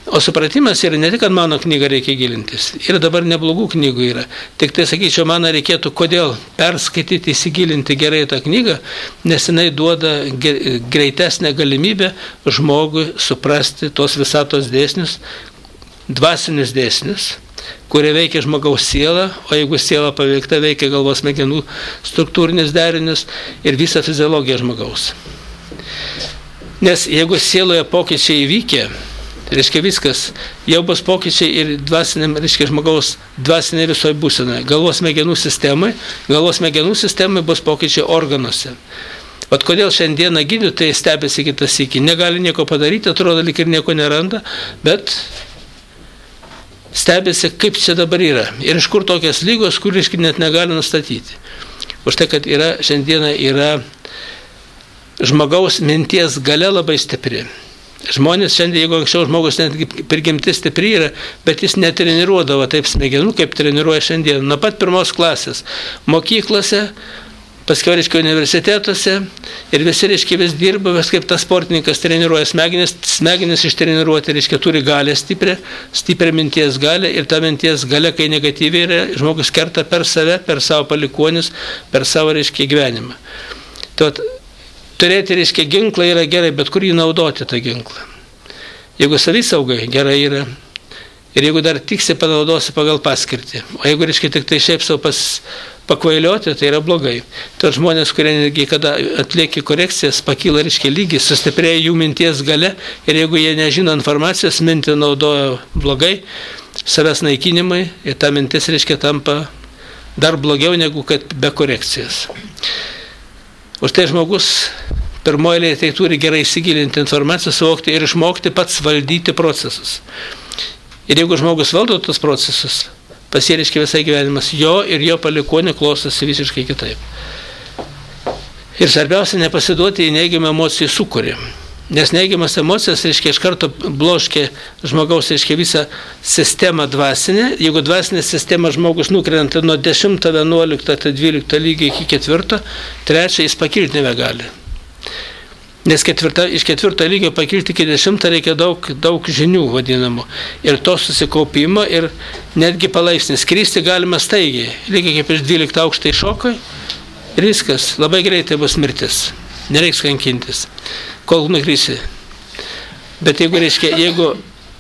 O supratimas yra ne tik, kad mano knygą reikia gilintis. Ir dabar neblogų knygų yra. Tik tai, sakyčiau, man reikėtų kodėl perskaityti, įsigilinti gerai tą knygą, nes jinai duoda greitesnę galimybę žmogui suprasti tos visatos dėsnius, dvasinius dėsnius, kurie veikia žmogaus sielą, o jeigu siela paveikta, veikia galvos smegenų struktūrinis derinius ir visą fiziologiją žmogaus. Nes jeigu sieloje pokyčiai įvykė, reiškia viskas, jau bus pokyčiai ir dvasiniam, reiškia žmogaus dvasinė visoje būsenoje. Galvos smegenų sistemai, galvos smegenų sistemai bus pokyčiai organuose. Vat kodėl šiandieną gydytojai stebėsi kitas iki, negali nieko padaryti, atrodo, lyg ir nieko neranda, bet stebėsi, kaip čia dabar yra. Ir iš kur tokias lygos, kur reiškia net negali nustatyti. Už tai, kad yra, šiandieną yra žmogaus minties galia labai stipri. Žmonės šiandien, jeigu anksčiau žmogus netgi prigimti stipri yra, bet jis netreniruodavo taip smegenų, kaip treniruoja šiandien. Nuo pat pirmos klasės mokyklose, paskiau, reiškia, universitetuose ir visi, reiškia, vis dirba, vis kaip tas sportininkas treniruoja smegenis, smegenis ištreniruoti, reiškia, turi galę stiprią, stiprią minties galę ir ta minties galė, kai negatyviai yra, žmogus kerta per save, per savo palikuonius, per savo, reiškia, gyvenimą. Tai, turėti, reiškia, ginklą yra gerai, bet kur jį naudoti tą ginklą. Jeigu savisaugai gerai yra, ir jeigu dar tiksi panaudosi pagal paskirtį, o jeigu, reiškia, tik tai šiaip savo pas, pakvailioti, tai yra blogai. Tai žmonės, kurie netgi, kada atlieki korekcijas, pakyla, reiškia, lygis, sustiprėja jų minties gale, ir jeigu jie nežino informacijos, mintį naudoja blogai, savęs naikinimai, ir ta mintis, reiškia, tampa dar blogiau negu kad be korekcijos. Už tai žmogus pirmoje tai turi gerai įsigilinti informaciją, suvokti ir išmokti pats valdyti procesus. Ir jeigu žmogus valdo tos procesus, pasiriškia visai gyvenimas, jo ir jo palikuonių klostosi visiškai kitaip. Ir svarbiausia, nepasiduoti į neigiamą emocijų sukūrį. Nes neigiamas emocijas, reiškia, iš karto bloškia žmogaus, reiškia, visą sistemą dvasinę. Jeigu dvasinė sistema žmogus nukrenta nuo dešimto, vienuolikto, dvylikto lygio iki ketvirto, trečio jis pakilti nebegali. Nes ketvirta, iš ketvirto lygio pakilti iki dešimto reikia daug, daug žinių vadinamų. Ir to susikaupimo ir netgi palaipsnis. Kristi galima staigiai. Lygiai kaip iš dvylikto aukšto iššokai ir viskas. Labai greitai bus mirtis. Nereiks kankintis, kol nukrisi. Bet jeigu, reiškia, jeigu,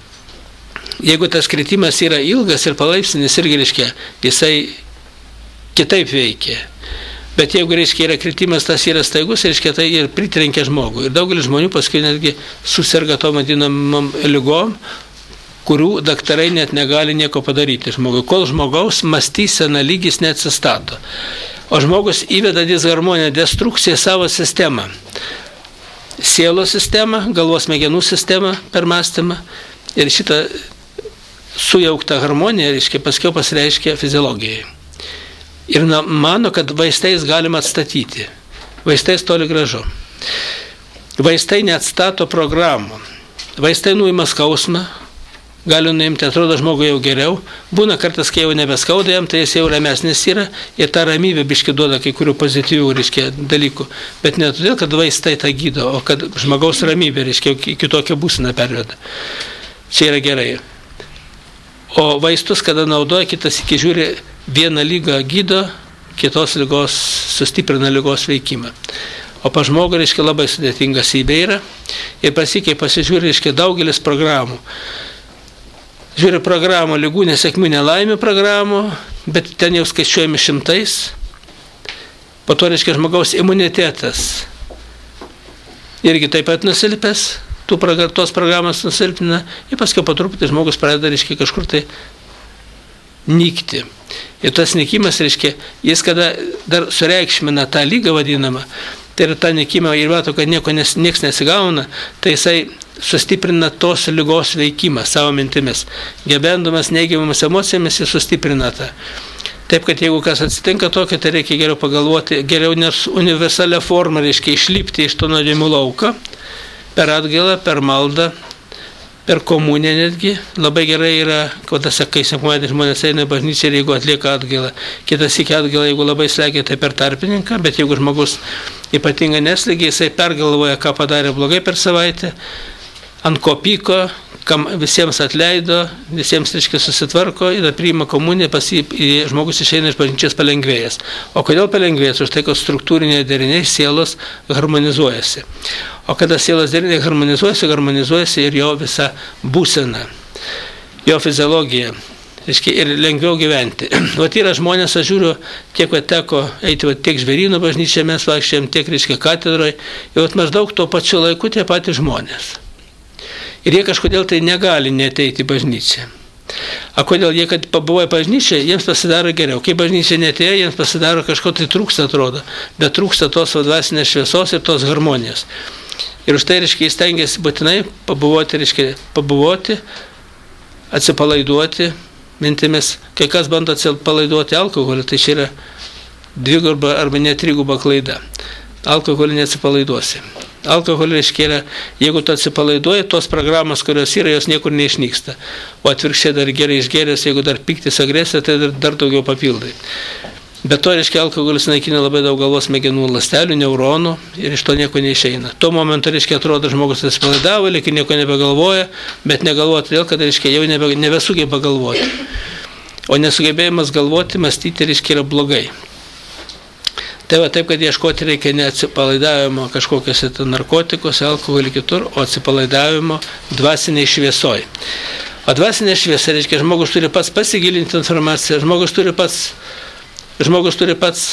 jeigu tas kritimas yra ilgas ir palaipsnis, irgi, reiškia, jisai kitaip veikia. Bet jeigu, reiškia, yra kritimas, tas yra staigus, reiškia, tai ir pritrenkia žmogų. Ir daugelis žmonių paskui netgi susirga tom vadinamam ligom, kurių daktarai net negali nieko padaryti žmogui, kol žmogaus mąstysena lygis neatsistato. O žmogus įveda disharmoniją, destrukciją savo sistemą. Sielos sistemą, galvos smegenų sistemą per mąstymą. Ir šitą sujaukta harmonija, reiškia, paskiau pasireiškia fiziologijai. Ir na, mano, kad vaistais galima atstatyti. Vaistais toli gražu. Vaistai neatstato programų. Vaistai nuima skausmą. Gali nuimti, atrodo žmogui jau geriau. Būna kartas, kai jau nebeskauda jam, tai jis jau ramesnis yra ir ta ramybė biški duoda kai kurių pozityvių, reiškia, dalykų. Bet ne todėl, kad vaistai tą gydo, o kad žmogaus ramybė, reiškia, kitokią būseną perveda. Čia yra gerai. O vaistus, kada naudoja, kitas iki žiūri, vieną lygą gydo, kitos lygos sustiprina lygos veikimą. O pa žmogų, reiškia, labai sudėtingas įbė yra. Ir pasikai pasižiūri, reiškia, daugelis programų. Žiūri programų, lygų, nesėkmių, nelaimių programų, bet ten jau skaičiuojami šimtais. Po to, reiškia, žmogaus imunitetas irgi taip pat nusilpęs, tų tos programos nusilpina ir paskui po truputį žmogus pradeda, reiškia, kažkur tai nykti. Ir tas nykimas, reiškia, jis kada dar sureikšmina tą lygą vadinamą, tai yra tą nykimą ir mato, kad nieko nes, nieks nesigauna, tai jisai sustiprina tos lygos veikimą savo mintimis. Gebendamas neigiamomis emocijomis, jis sustiprina tą. Taip, kad jeigu kas atsitinka tokio, tai reikia geriau pagalvoti, geriau nes universalią formą, reiškia, išlipti iš to nuodėmių lauko, per atgailą, per maldą, per komuniją netgi. Labai gerai yra, kada sakai, sekmadienį žmonės eina į bažnyčią ir jeigu atlieka atgailą. Kitas iki atgailą, jeigu labai slegia, tai per tarpininką, bet jeigu žmogus ypatingai neslegia, jisai pergalvoja, ką padarė blogai per savaitę, ant ko pyko, kam visiems atleido, visiems, reiškia, susitvarko ir priima komuniją, pas jį žmogus išeina iš bažnyčios palengvėjęs. O kodėl palengvėjęs? Už tai, kad struktūriniai deriniai sielos harmonizuojasi. O kada sielos deriniai harmonizuojasi, harmonizuojasi ir jo visa būsena, jo fiziologija. Reiškia, ir lengviau gyventi. Vat yra žmonės, aš žiūriu, kiek va, teko eiti va, tiek žvėryno bažnyčią mes vaikščiam, tiek, reiškia, katedroje, ir vat, maždaug tuo pačiu laiku tie patys žmonės. Ir jie kažkodėl tai negali neteiti į bažnyčią. O kodėl jie, kad pabuvoja bažnyčią, jiems pasidaro geriau. Kai bažnyčia netėjo, jiems pasidaro kažko tai trūksta, atrodo, bet trūksta tos dvasinės šviesos ir tos harmonijos. Ir už tai, reiškia, jis stengiasi būtinai pabuvoti, reiškia, pabuvoti, atsipalaiduoti mintimis. Kai kas bando atsipalaiduoti alkoholį, tai čia yra dviguba arba net triguba klaida. Alkoholį neatsipalaiduosi. Alkoholį, reiškia, yra, jeigu tu atsipalaiduoji, tos programos, kurios yra, jos niekur neišnyksta. O atvirkščiai dar gerai išgeręs, jeigu dar piktis agresija, tai dar, dar daugiau papildai. Bet to, reiškia, alkoholis naikina labai daug galvos smegenų ląstelių, neuronų ir iš to nieko neišeina. Tuo momentu, reiškia, atrodo, žmogus atsipalaidavo, lyg nieko nebegalvoja, bet negalvoja todėl, kad, reiškia, jau nebe, nebesugeba galvoti. O nesugebėjimas galvoti, mąstyti, reiškia, yra blogai. Tai va taip, kad ieškoti reikia ne atsipalaidavimo kažkokiuose narkotikuose, alkoholį kitur, o atsipalaidavimo dvasiniai šviesoj. O dvasinė šviesa, reiškia, žmogus turi pats pasigilinti informaciją, žmogus turi pats, žmogus turi pats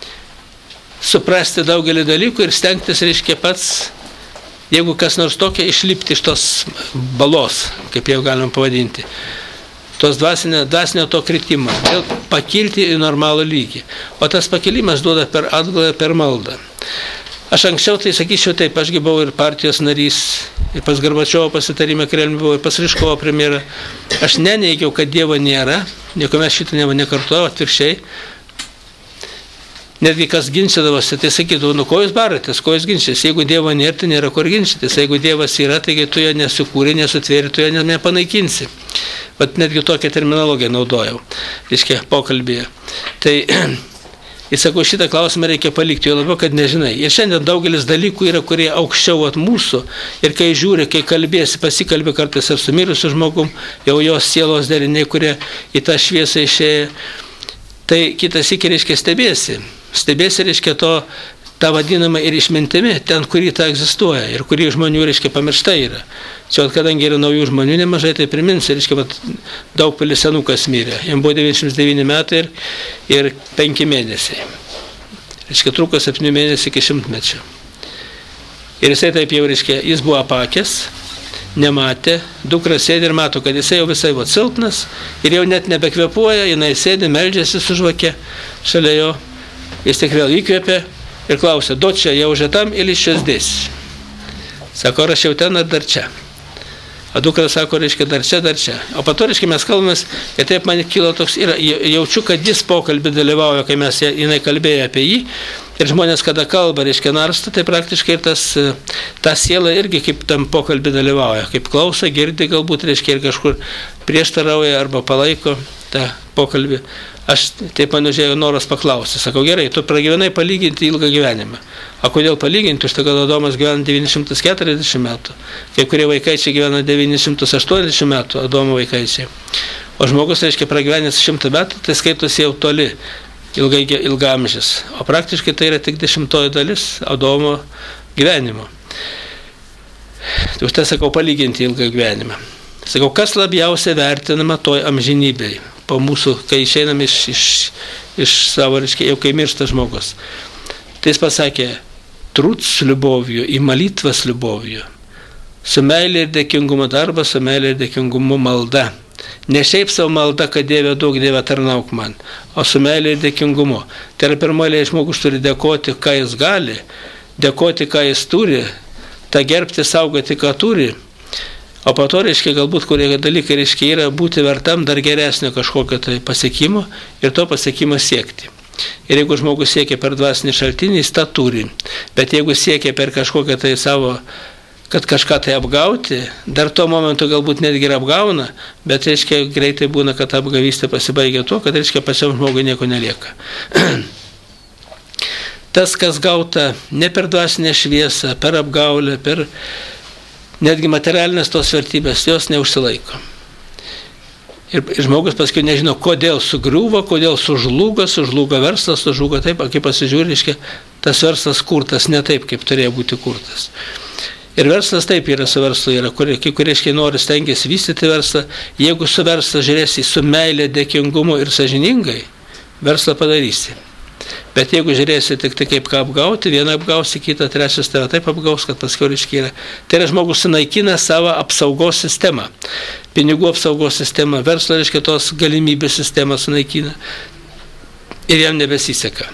suprasti daugelį dalykų ir stengtis, reiškia, pats, jeigu kas nors tokia, išlipti iš tos balos, kaip jau galim pavadinti. Tos dvasinio, dvasinio to kritimo, vėl pakilti į normalų lygį. O tas pakilimas duoda per atgalą, per maldą. Aš anksčiau tai sakyčiau taip, ašgi buvau ir partijos narys, ir pas Gorbačiovo pasitarime Kremliuje buvau, ir pas Ryškovo premjerą. Aš neneigiau, kad Dievo nėra, niekuomet šitą nekartojau, atvirkščiai. Netgi kas ginčydavosi, tai sakydavo, nu ko jūs baratės, ko jūs ginčys, jeigu Dievo nėra, tai nėra kur ginčytis, jeigu Dievas yra, taigi tu jo nesukūrė, nesutvėri, tu jo nepanaikinsi. Bet netgi tokią terminologiją naudojau, reiškia, pokalbėje. Tai, ir sakau, šitą klausimą reikia palikti, jo labiau, kad nežinai. Ir šiandien daugelis dalykų yra, kurie aukščiau at mūsų, ir kai žiūri, kai kalbėsi, pasikalbė kartais ar su mirusiu žmogum, jau jos sielos deriniai, kurie į tą šviesą išėjo, tai kitas iki, reiškia, stebėsi. Stebėsi, reiškia, to, tą vadinamą ir išmintimi, ten, kurį tą egzistuoja, ir kurį žmonių, reiškia, pamiršta yra. Čia, kadangi yra naujų žmonių nemažai, tai priminsiu, reiškia, vat, daug pilis senukas mirė. Jam buvo devyniasdešimt devyni metai ir, ir penki mėnesiai. Reiškia, truko septyni mėnesiai iki šimtmečio. Ir jisai taip jau, reiškia, jis buvo apakęs, nematė, dukra sėdi ir mato, kad jisai jau visai vat silpnas ir jau net nebekvepuoja, jinai sėdi, meldžiasi su žvake šalia jo, jis tik vėl įkvėpė ir klausė, do čia jau žetam ir iš šios dėsi. Sako, aš jau ten ar dar čia. O dukra sako, reiškia, dar čia, dar čia. O po to, reiškia, mes kalbamės, ir taip man kilo toks, ir jaučiu, kad jis pokalbį dalyvauja, kai mes jinai kalbėjo apie jį, ir žmonės, kada kalba, reiškia, narsta, tai praktiškai tas, ta siela irgi kaip tam pokalbį dalyvauja, kaip klauso, girdi galbūt, reiškia, ir kažkur prieštarauja arba palaiko tą pokalbį. Aš taip man užėjo noras paklausti. Sakau, gerai, tu pragyvenai palyginti ilgą gyvenimą. O kodėl palyginti? Už tai, kad Adomas gyvena devynis šimtus keturiasdešimt metų. Kai kurie vaikaičiai gyvena devynis šimtus aštuoniasdešimt metų, Adomo vaikaičiai. O žmogus, reiškia, pragyvenęs šimtą metų, tai skaitosi jau toli, ilgai, ilgamžis. O praktiškai tai yra tik dešimtoji dalis Adomo gyvenimo. Tai už tai sakau, palyginti ilgą gyvenimą. Sakau, kas labiausiai vertinama toj amžinybėj? Po mūsų, kai išeinam iš, iš, iš savo, reiškia, jau kai miršta žmogus. Tai jis pasakė, truc с любовью и молитва с любовью. Su meilė ir dėkingumo darbas, su meilė ir dėkingumo malda. Ne šiaip savo malda, kad Dieve daug, Dieve tarnauk man, o su meilė ir dėkingumo. Tai yra pirmoje žmogus turi dėkoti, ką jis gali, dėkoti, ką jis turi, tą gerbti, saugoti, ką turi. O po to, reiškia, galbūt kurie dalykai, reiškia, yra būti vertam dar geresnio kažkokio tai pasiekimo ir to pasiekimo siekti. Ir jeigu žmogus siekia per dvasinį šaltinį, jis tą turi. Bet jeigu siekia per kažkokią tai savo, kad kažką tai apgauti, dar tuo momentu galbūt netgi ir apgauna, bet, reiškia, greitai būna, kad apgavystė pasibaigia tuo, kad, reiškia, pačiam žmogui nieko nelieka. Tas, kas gauta ne per dvasinę šviesą, per apgaulę, per netgi materialinės tos vertybės, jos neužsilaiko. Ir, ir žmogus paskui nežino, kodėl sugriuvo, kodėl sužlugo, sužlugo verslas, sužlugo taip, kai pasižiūri, reiškia, tas verslas kurtas ne taip, kaip turėjo būti kurtas. Ir verslas taip yra su verslu, yra, kur, kai kurie reiškia nori stengiasi vystyti verslą, jeigu su verslą žiūrėsi su meilė, dėkingumu ir sąžiningai, verslą padarysi. Bet jeigu žiūrėsi tik tai kaip ką apgauti, vieną apgausi, kitą, trečias tave taip apgaus, kad paskui reiškia yra. Tai yra žmogus sunaikina savo apsaugos sistemą. Pinigų apsaugos sistemą, verslo reiškia tos galimybės sistemą sunaikina. Ir jam nebesiseka.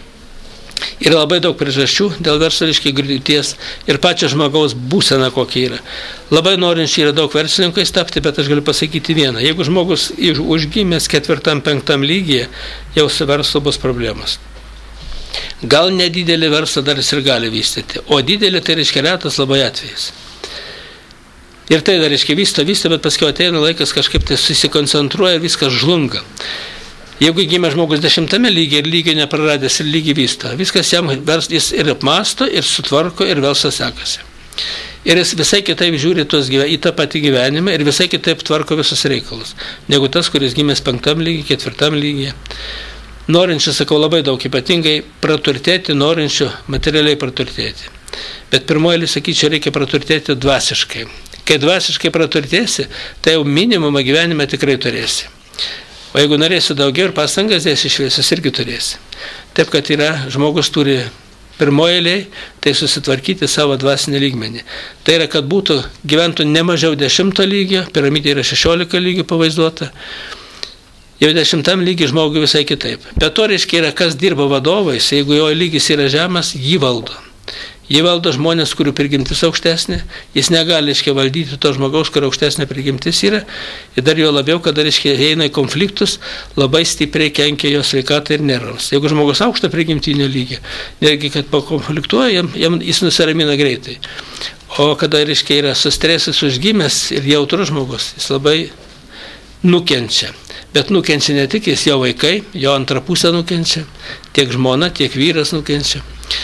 Yra labai daug priežasčių dėl verslo reiškia griūties ir pačio žmogaus būsena kokia yra. Labai norinčių yra daug verslininkais tapti, bet aš galiu pasakyti vieną. Jeigu žmogus užgimęs ketvirtam, penktam lygyje, jau su verslu bus problemos. Gal nedidelį verslą dar jis ir gali vystyti, o didelį tai reiškia retas labai atvejais. Ir tai dar reiškia vysto, vysto, bet paskui ateina laikas kažkaip tai susikoncentruoja ir viskas žlunga. Jeigu gimė žmogus dešimtame lygiai ir lygiai nepraradęs ir lygiai vysto, viskas jam jis ir apmasto, ir sutvarko, ir verslas sekasi. Ir jis visai kitaip žiūri tos, į tą patį gyvenimą ir visai kitaip tvarko visus reikalus, negu tas, kuris gimęs penktam lygiai, ketvirtam lygiai. Norinčių, sakau, labai daug, ypatingai praturtėti, norinčių materialiai praturtėti. Bet pirmoji, sakyčiau, reikia praturtėti dvasiškai. Kai dvasiškai praturtėsi, tai jau minimumą gyvenime tikrai turėsi. O jeigu norėsi daugiau ir pastangas dėsi išviesis, irgi turėsi. Taip, kad yra, žmogus turi pirmoji eilėj, tai susitvarkyti savo dvasinį lygmenį. Tai yra, kad būtų gyventų ne mažiau dešimto lygio, piramidė yra šešiolika lygių pavaizduota. Jau dešimtam lygiai žmogui visai kitaip. Bet to reiškia yra, kas dirba vadovais, jeigu jo lygis yra žemas, jį valdo. Jį valdo žmonės, kurių prigimtis aukštesnė, jis negali, reiškia, valdyti to žmogaus, kurio aukštesnė prigimtis yra, ir dar jo labiau, kada, reiškia, eina į konfliktus, labai stipriai kenkia jo sveikatai ir nervams. Jeigu žmogus aukšto prigimtinio lygio, netgi kad pakonfliktuoja, jam, jam jis nusiramina greitai. O kada, reiškia, yra sustresas užgimęs ir jautrus žmogus, jis labai nukenčia. Bet nukenčia ne tik jis, jo vaikai, jo antra pusė nukenčia, tiek žmona, tiek vyras nukenčia.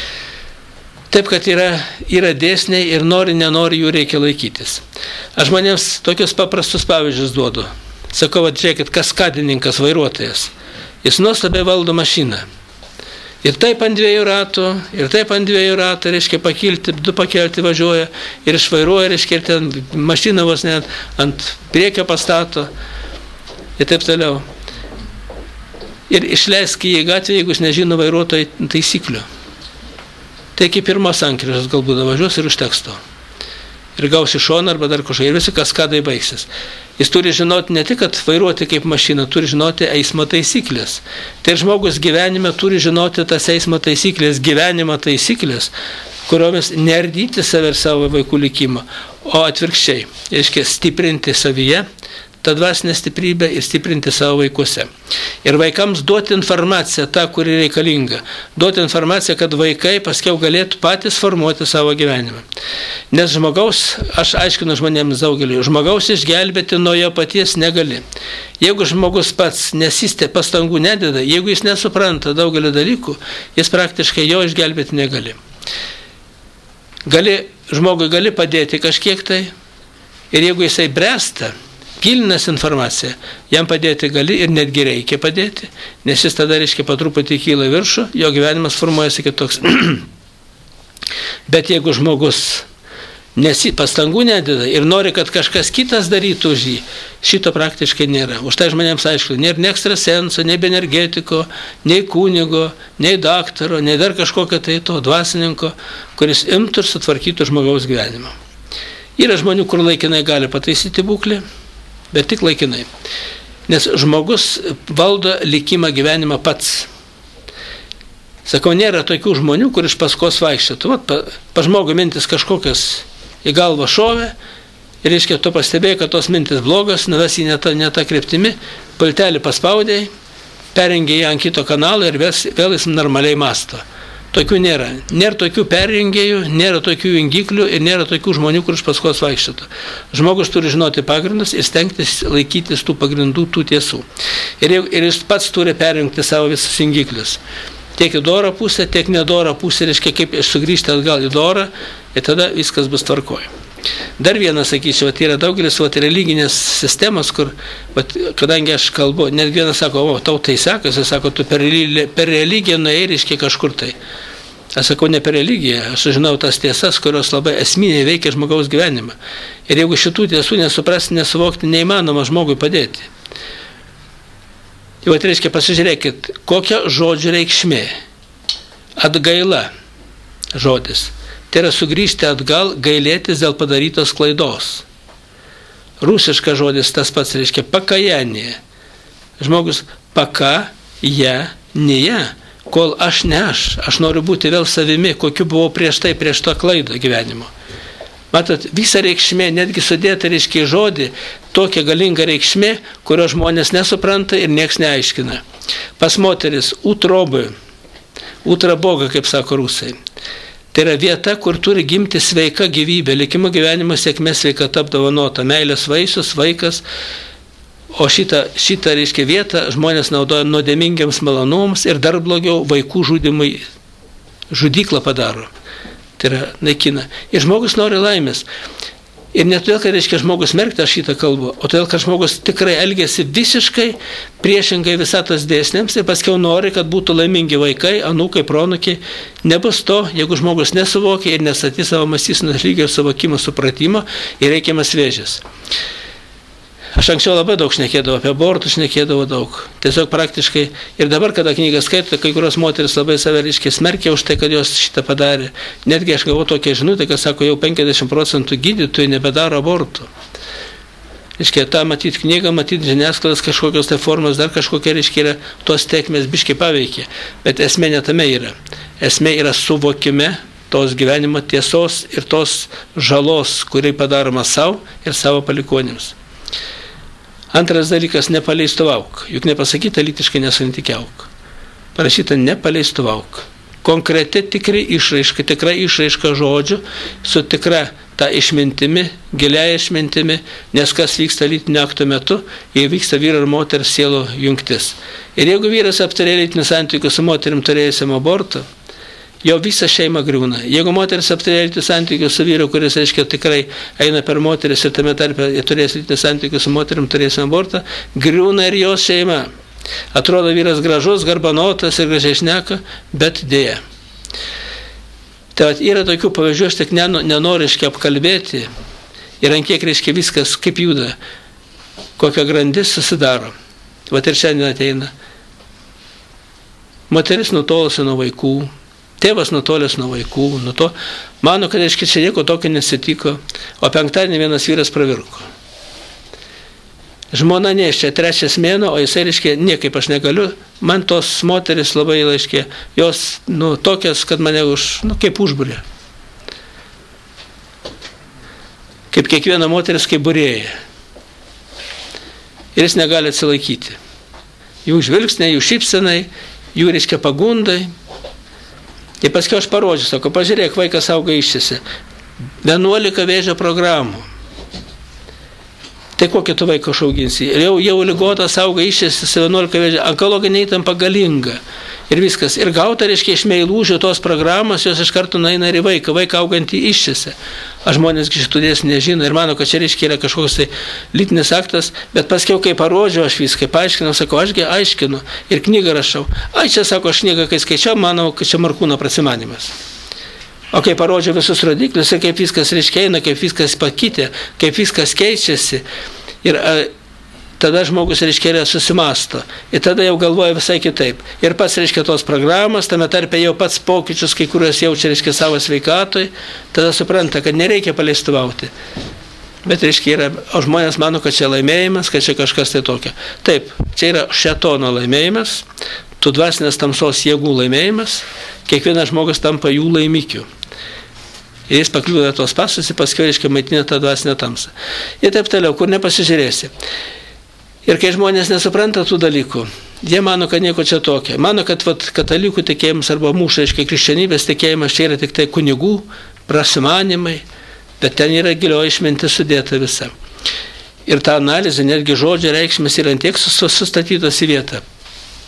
Taip, kad yra, yra dėsniai ir nori, nenori, jų reikia laikytis. Aš žmonėms tokius paprastus pavyzdžius duodu. Sakau, va, žiūrėkit, kaskadininkas, vairuotojas. Jis nuostabiai valdo mašiną. Ir taip ant dviejų ratų, ir taip ant dviejų ratų, reiškia pakilti, du pakelti važiuoja, ir išvairuoja, reiškia, ir ten mašiną vos net ant priekio pastato, ir taip toliau. Ir išleisk į gatvę, jeigu jis nežino vairuotojo taisyklių. Tai iki pirmos sankryžos galbūt važiuos ir užteks to. Ir gausi šoną arba dar kažką. Ir visi kaskadai baigsis. Jis turi žinoti ne tik, kad vairuoti kaip mašina, turi žinoti eismo taisyklės. Tai žmogus gyvenime turi žinoti tas eismo taisyklės, gyvenimo taisyklės, kuriomis neardyti save ir savo vaikų likimą, o atvirkščiai, reiškia stiprinti savyje tą dvasinę stiprybę ir stiprinti savo vaikuose. Ir vaikams duoti informaciją tą, kuri reikalinga. Duoti informaciją, kad vaikai paskiau galėtų patys formuoti savo gyvenimą. Nes žmogaus, aš aiškinu žmonėms daugelį, žmogaus išgelbėti nuo jo paties negali. Jeigu žmogus pats nesistė, pastangų nededa, jeigu jis nesupranta daugelį dalykų, jis praktiškai jo išgelbėti negali. Gali, žmogui gali padėti kažkiek tai, ir jeigu jisai bręsta, gilinasi informaciją, jam padėti gali ir netgi reikia padėti, nes jis tada, reiškia, patruputį kyla viršų, jo gyvenimas formuojasi kitoks. Bet jeigu žmogus nesi, pastangų nededa ir nori, kad kažkas kitas darytų už jį, šito praktiškai nėra. Už tai žmonėms aišku, nėra nei ekstrasenso, nei energetiko, nei kunigo, nei daktaro, nei dar kažkokio tai to dvasininko, kuris imtų ir sutvarkytų žmogaus gyvenimą. Yra žmonių, kur laikinai gali pataisyti būklę, bet tik laikinai. Nes žmogus valdo likimą gyvenimą pats. Sakau, nėra tokių žmonių, kur iš paskos vaikščiotų. Vat, pa, pa žmogų mintis kažkokias į galvą šovė, ir reiškia, tu pastebėjai, kad tos mintis blogas, nuves į ne tą, ne tą kryptimį, pultelį paspaudėjai, perengė jį ant kito kanalo ir vėl, vėl jis normaliai masto. Tokių nėra. Nėra tokių perrengėjų, nėra tokių jungiklių ir nėra tokių žmonių, kur iš paskos vaikščiotų. Žmogus turi žinoti pagrindus ir stengtis laikytis tų pagrindų, tų tiesų. Ir, ir jis pats turi perjungti savo visus jungiklius. Tiek į dorą pusę, tiek nedorą pusę, reiškia, kaip sugrįžti atgal į dorą, ir tada viskas bus tvarkoje. Dar vienas, sakyčiau, vat, yra daugelis vat, religinės sistemas, kur, vat, kadangi aš kalbu, net vienas sako, o tau tai sekasi, sako, tu per, per religiją nuėjai, reiškia kažkur tai. Aš sakau, ne per religiją, aš žinau tas tiesas, kurios labai esminiai veikia žmogaus gyvenimą. Ir jeigu šitų tiesų nesuprasti, nesuvokti, neįmanoma žmogui padėti. Jau reiškia, pasižiūrėkit, kokia žodžio reikšmė. Atgaila žodis. Tai yra sugrįžti atgal, gailėtis dėl padarytos klaidos. Rusiškas žodis tas pats reiškia pakajanė. Žmogus paka, ja, ne ja. Kol aš ne aš, aš noriu būti vėl savimi, kokiu buvau prieš tai, prieš tą klaidą gyvenimo. Matot, visa reikšmė, netgi sudėta reiškia žodį, tokia galinga reikšmė, kurio žmonės nesupranta ir nieks neaiškina. Pas moteris utrobai, utraboga, kaip sako rusai. Tai yra vieta, kur turi gimti sveika gyvybė, likimo gyvenimo sėkmė sveikata apdovanota, meilės vaisius, vaikas. O šitą, šitą reiškia vietą žmonės naudoja nuodėmingiams malonumams ir dar blogiau vaikų žudimui žudyklą padaro. Tai yra naikina. Ir žmogus nori laimės. Ir ne todėl, kad reiškia žmogus merkti aš šitą kalbą, o todėl, kad žmogus tikrai elgėsi visiškai priešingai visatos dėsniams ir paskiau nori, kad būtų laimingi vaikai, anūkai, proanūkiai. Nebus to, jeigu žmogus nesuvokia ir nestatys savo mąstysenos lygio suvokimo, supratimo ir reikiamas vėžės. Aš anksčiau labai daug šnekėdavau apie abortus, šnekėdavau daug. Tiesiog praktiškai ir dabar, kada knygą skaito, kai kurios moteris labai save reiškia smerkia už tai, kad jos šitą padarė. Netgi aš gavau tokią žinutę, kad sako, jau penkiasdešimt procentų gydytojų nebedaro abortų. Reiškia, tą matyti knygą, matyti žiniasklaidos kažkokios tai formos, dar kažkokia reiškia yra tos tekmės biškai paveikia. Bet esmė ne tame yra. Esmė yra suvokime tos gyvenimo tiesos ir tos žalos, kuri padaroma savo ir savo palikuonėms. Antras dalykas, nepaleistuvauk. Juk nepasakyta lytiškai nesantykiauk. Parašyta nepaleistuvauk. Konkreti tikrai išraiška, tikra išraiška žodžių, su tikra ta išmintimi, gilia išmintimi, nes kas vyksta lytinio akto metu, jei vyksta vyro ir moters sielų jungtis. Ir jeigu vyras aptarė lytinių santykių su moterim turėjusiam abortą, jo visa šeima griūna. Jeigu moteris aptarė lytinių santykių su vyru, kuris, aiškiai, tikrai eina per moteris ir tame tarpe turės lytinių santykių su moterim turėjusiam abortą, griūna ir jos šeima. Atrodo vyras gražus, garbanotas ir gražiai šneka, bet dėja. Tai yra tokių pavyzdžių, aš tik nenoriu reiškia apkalbėti ir ant kiek reiškia viskas kaip juda, kokia grandis susidaro. Vat ir šiandien ateina. Moteris nutolusi nuo vaikų, tėvas nutolęs nuo vaikų, nuo to, mano, kad reiškia čia nieko tokio nesitiko, o penktadienį vienas vyras pravirko. Žmona neščia trečias mėnuo, o jisai, reiškia, niekaip aš negaliu, man tos moteris labai, reiškia, jos, nu, tokias, kad mane už, nu, kaip užburė. Kaip kiekviena moteris, kaip burėja. Ir jis negali atsilaikyti. Jų žvilgsniai, jų šypsenai, jų, reiškia, pagundai. Ir paskui aš parodžiu, sako, pažiūrėk, vaikas auga išsiasi. vienuolika vėžio programų. Tai kokį tu vaiką šauginsi? Jau, jau ligotas auga išsiasi vienuolika vėžio, onkologinė įtampa galinga. Ir viskas. Ir gauta, reiškia, iš meilužio tos programos, jos iš karto nueina ir į vaiką. Vaiką augantį išsiasi. Aš žmonės šitų dėsnių nežino ir mano, kad čia, reiškia, yra kažkoks tai lytinis aktas, bet paskiau, kai parodžiau aš viską, paaiškinau, sakau, ašgi aiškinu ir knygą rašau. Ai, čia, sako, aš knygą, kai skaičiau, manau, kad čia Markūno prasimanimas. O kai parodžiau visus rodiklius ir kaip viskas reiškia eina, kaip viskas pakitė, kaip viskas keičiasi ir a, tada žmogus, reiškia, susimasto. Ir tada jau galvoja visai kitaip. Ir pats, reiškia, tos programos, tame tarpe jau pats pokyčius, kai kuriuos jaučia, reiškia, savo sveikatoj, tada supranta, kad nereikia paleistuvauti. Bet, reiškia, yra, o žmonės mano, kad čia laimėjimas, kad čia kažkas tai tokio. Taip, čia yra šėtono laimėjimas, tų dvasinės tamsos jėgų laimėjimas, kiekvienas žmogus tampa jų laimikiu. Ir jis pakliūna tos pasus ir paskui, reiškia, maitina tą dvasinę tamsą. Ir taip toliau, kur nepasižiūrėsi. Ir kai žmonės nesupranta tų dalykų, jie mano, kad nieko čia tokia. Mano, kad vat, katalikų tikėjimas arba mūsų, reiškia, krikščionybės tikėjimas čia yra tik tai kunigų prasimanimai, bet ten yra gilio išmintis sudėta visa. Ir ta analizė, netgi žodžio reikšmės yra ant tiek sustatytos į vietą.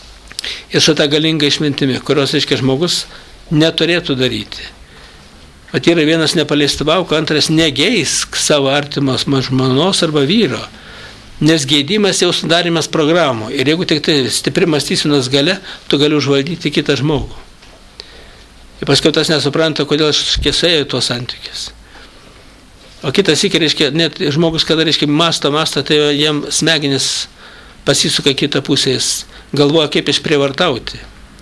Ir su ta galinga išmintimi, kurios, reiškia, žmogus neturėtų daryti. O tai yra vienas nepaleistavauk, antras negeisk savo artimos žmonos arba vyro. Nes geidimas jau sudarimas programų. Ir jeigu tik tai stipri mąstysenos galia, tu gali užvaldyti kitą žmogų. Ir paskui tas nesupranta, kodėl aš kesėjau tuos santykius. O kitas iki, reiškia, net žmogus, kada, reiškia, masto, masto, tai jam smegenis pasisuka kitą pusę, jis galvoja, kaip išprievartauti.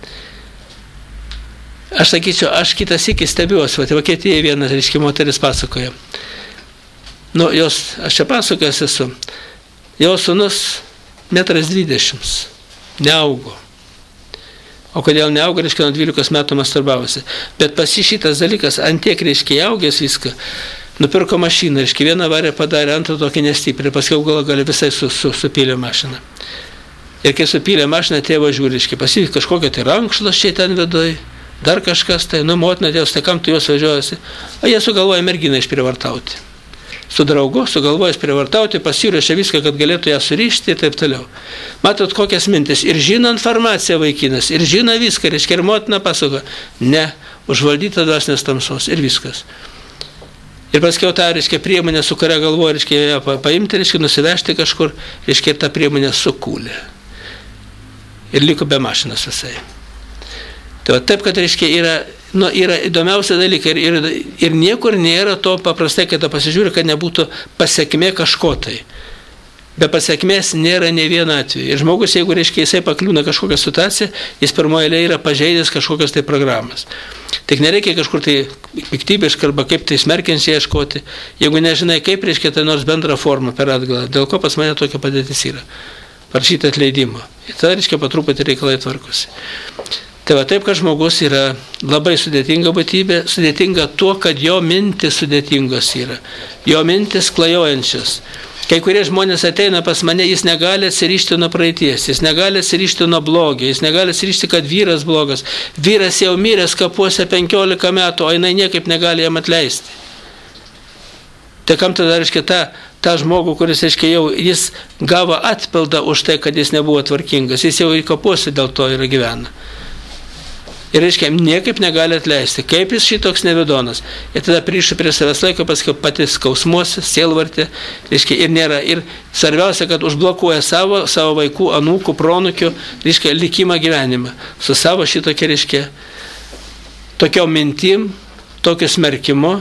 Aš sakyčiau, aš kitas iki stebiuosi, va, tai Vokietijai vienas, reiškia, moteris pasakoja. Nu, jos, aš čia pasakojęs esu, jos sūnus metras dvidešimt, neaugo. O kodėl neaugo, reiškia, nuo dvylikos metų masturbavosi. Bet pasi šitas dalykas, antiek, reiškia, augęs viską, nupirko mašiną, reiškia, vieną varę padarė, antrą tokį nestiprį, paskui galą gali visai su, su, supylė mašiną. Ir kai supylė mašiną, tėvo žiūri, reiškia, pasi kažkokia tai rankšluosčiai ten viduje, dar kažkas tai, nu, motina tėvas, tai kam tu juos važiuojasi? O jie sugalvoja merginą išprivartauti. Su draugu sugalvoja išprivartauti, pasiruošia viską, kad galėtų ją surišti ir taip toliau. Matot, kokias mintis. Ir žino informaciją vaikinas, ir žino viską, reiškia, ir motina pasako, ne, užvaldyta dvasinės tamsos ir viskas. Ir paskiau tą, reiškia, priemonę, su kuria galvoja, reiškia, ją paimti, reiškia, nusivežti kažkur, reiškia, tą priemonę sukūlė. Ir liko be mašinos visai. Tai va, taip, kad, reiškia, yra, nu, yra įdomiausia dalykai ir, ir, ir niekur nėra to paprastai, kad pasižiūri, kad nebūtų pasiekmė kažko tai. Be pasiekmės nėra ne vieno atveju. Ir žmogus, jeigu, reiškia, jisai pakliūna kažkokią situaciją, jis pirmoje eilėje yra pažeidęs kažkokias tai programas. Tik nereikia kažkur tai piktybiškai arba kaip tai smerkiančiai ieškoti, jeigu nežinai, kaip, reiškia, tai nors bendrą formą per atgalą. Dėl ko pas mane tokia padėtis yra. Prašyti atleidimo. Ir tada, reiškia, patruputį reikalai tvarkosi. Tai va taip, kad žmogus yra labai sudėtinga būtybė, sudėtinga tuo, kad jo mintis sudėtingos yra, jo mintis klajojančios. Kai kurie žmonės ateina pas mane, jis negali atsirišti nuo praeities, jis negali atsirišti nuo blogio, jis negali atsirišti, kad vyras blogas. Vyras jau miręs kapuose penkiolika metų, o jinai niekaip negali jam atleisti. Tai kam tada, reiškia, tą, tą žmogų, kuris, reiškia, jau jis gavo atpildą už tai, kad jis nebuvo tvarkingas, jis jau į kapuose dėl to yra gyvena. Ir, reiškia, niekaip negali atleisti. Kaip jis šitoks nevidonas. Ir tada prišu prie savęs laiko, paskui patys skausmuosi, sielvartė, reiškia, ir nėra. Ir svarbiausia, kad užblokuoja savo, savo vaikų, anūkų, pronukių, reiškia, likimą gyvenimą. Su savo šitokia, reiškia, tokiom mintim, tokiu smerkimu.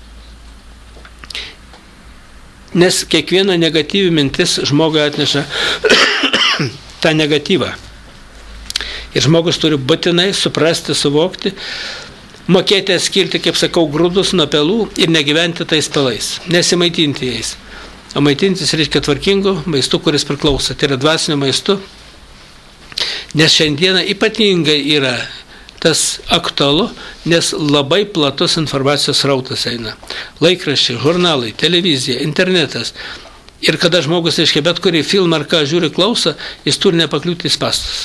Nes kiekviena negatyvi mintis žmogui atneša tą negatyvą. Ir žmogus turi būtinai suprasti, suvokti, mokėti atskirti, kaip sakau, grūdus nuo pelų ir negyventi tais pelais, nesimaitinti jais. O maitintis reiškia tvarkingų maistų, kuris priklauso. Tai yra dvasinių maistų, nes šiandieną ypatingai yra tas aktualu, nes labai platus informacijos srautas eina. Laikraščiai, žurnalai, televizija, internetas. Ir kada žmogus, reiškia, bet kurį filmą ar ką žiūri, klauso, jis turi nepakliūti į spastus.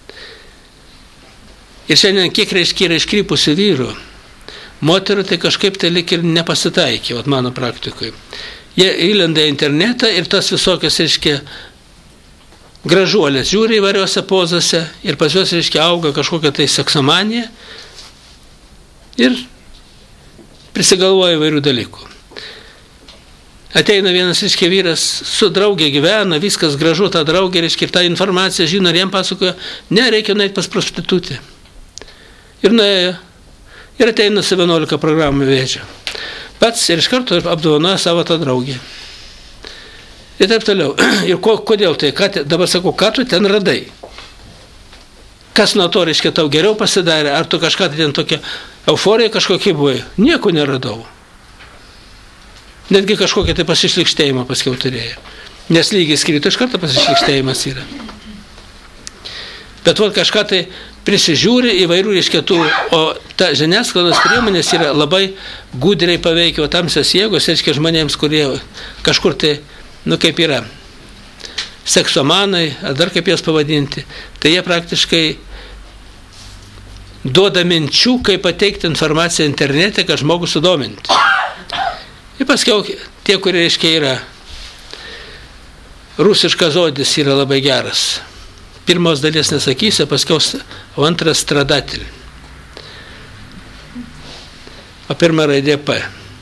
Ir šiandien kiek, reiškia, yra iškrypusių vyrų, moterų tai kažkaip tai lik ir nepasitaikė, vat mano praktikoje. Jie įlenda į internetą ir tas visokios, reiškia, gražuolės žiūri įvairiose pozose ir pas juos, reiškia, auga kažkokia tai seksomanija ir prisigalvoja įvairių dalykų. Ateina vienas, reiškia, vyras, su draugė gyvena, viskas gražu, ta draugė, reiškia, tą informaciją žino ir jam pasakoja, ne, reikia nueiti pas prostitutę. Ir nuėjo, ir ateina su vienuolika programų vėžio. Pats ir iš karto apdovanoja savo tą draugę. Ir taip toliau. Ir ko, kodėl tai? Ką, dabar sakau, ką tu ten radai? Kas nuo to, reiškia, tau geriau pasidarė? Ar tu kažką ten tokia euforija kažkokia buvai? Nieko neradau. Netgi kažkokia tai pasišlikštėjimą paskiau turėjo. Nes lygis krito, iš karto pasišlikštėjimas yra. Bet vat kažką tai prisižiūri įvairių, reiškia, tų, o ta žiniasklaidos priemonės yra labai gudriai paveikia, o tamsios jėgos, reiškia, žmonėms, kurie kažkur tai, nu kaip yra, seksomanai, ar dar kaip jas pavadinti, tai jie praktiškai duoda minčių, kaip pateikti informaciją internete, kad žmogų sudominti. Ir paskiau tie, kurie, reiškia, yra, rusiškas žodis yra labai geras. Pirmos dalies nesakysiu, paskiau, o antras stradatil. o pirma raidė P.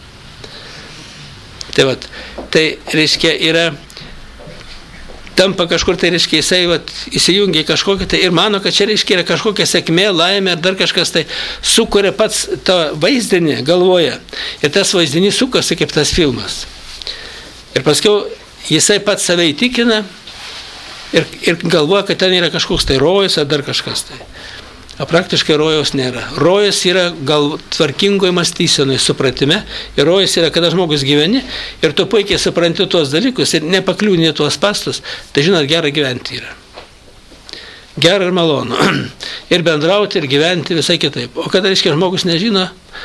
Tai vat, tai reiškia yra tampa kažkur, tai reiškia jisai vat, įsijungia į kažkokią, tai ir mano, kad čia reiškia yra kažkokia sėkmė, laimė ar dar kažkas, tai sukuria pats tą vaizdinį galvoje. Ir tas vaizdinys sukasi kaip tas filmas. Ir paskiau jisai pats save įtikina ir, ir galvoja, kad ten yra kažkoks tai rojus ar dar kažkas tai. O praktiškai rojaus nėra. Rojas yra gal tvarkingoje mąstysenai, supratime. Ir rojas yra, kada žmogus gyveni ir tu puikiai supranti tuos dalykus ir nepakliūni tuos pastus, tai žinot, gera gyventi yra. Gera ir malonu. Ir bendrauti, ir gyventi visai kitaip. O kada, reiškia, žmogus nežino,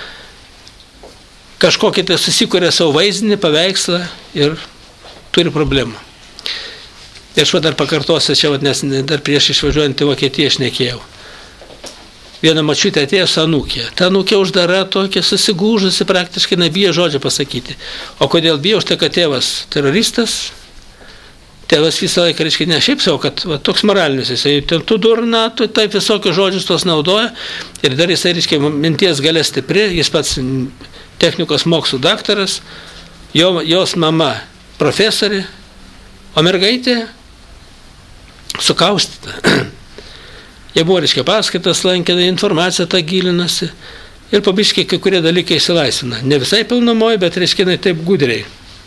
kažkokį tai susikuria savo vaizdinį, paveikslą ir turi problemų. Ir aš va dar pakartosiu, čia va, nes dar prieš išvažiuojant į Vokietiją šnekėjau. Viena mačiutė atėjo su anūkė. Ta anūkė uždara tokia, susigūžusi, praktiškai nebijo žodžio pasakyti. O kodėl bijo? Už tai, kad tėvas teroristas, tėvas visą laiką, reiškia, ne šiaip savo, kad va, toks moralinis, jisai ten tu durna, tu taip visokius žodžius tos naudoja ir dar jisai, reiškia, minties galia stipri, jis pats technikos mokslų daktaras, jo, jos mama profesorė, o mergaitė sukaustyta. Jie buvo, reiškia, paskaitas lankė, informaciją tą gilinasi ir pabiškiai kai kurie dalykai įsilaisvina. Ne visai pilnumoje, bet, reiškia, taip gudriai.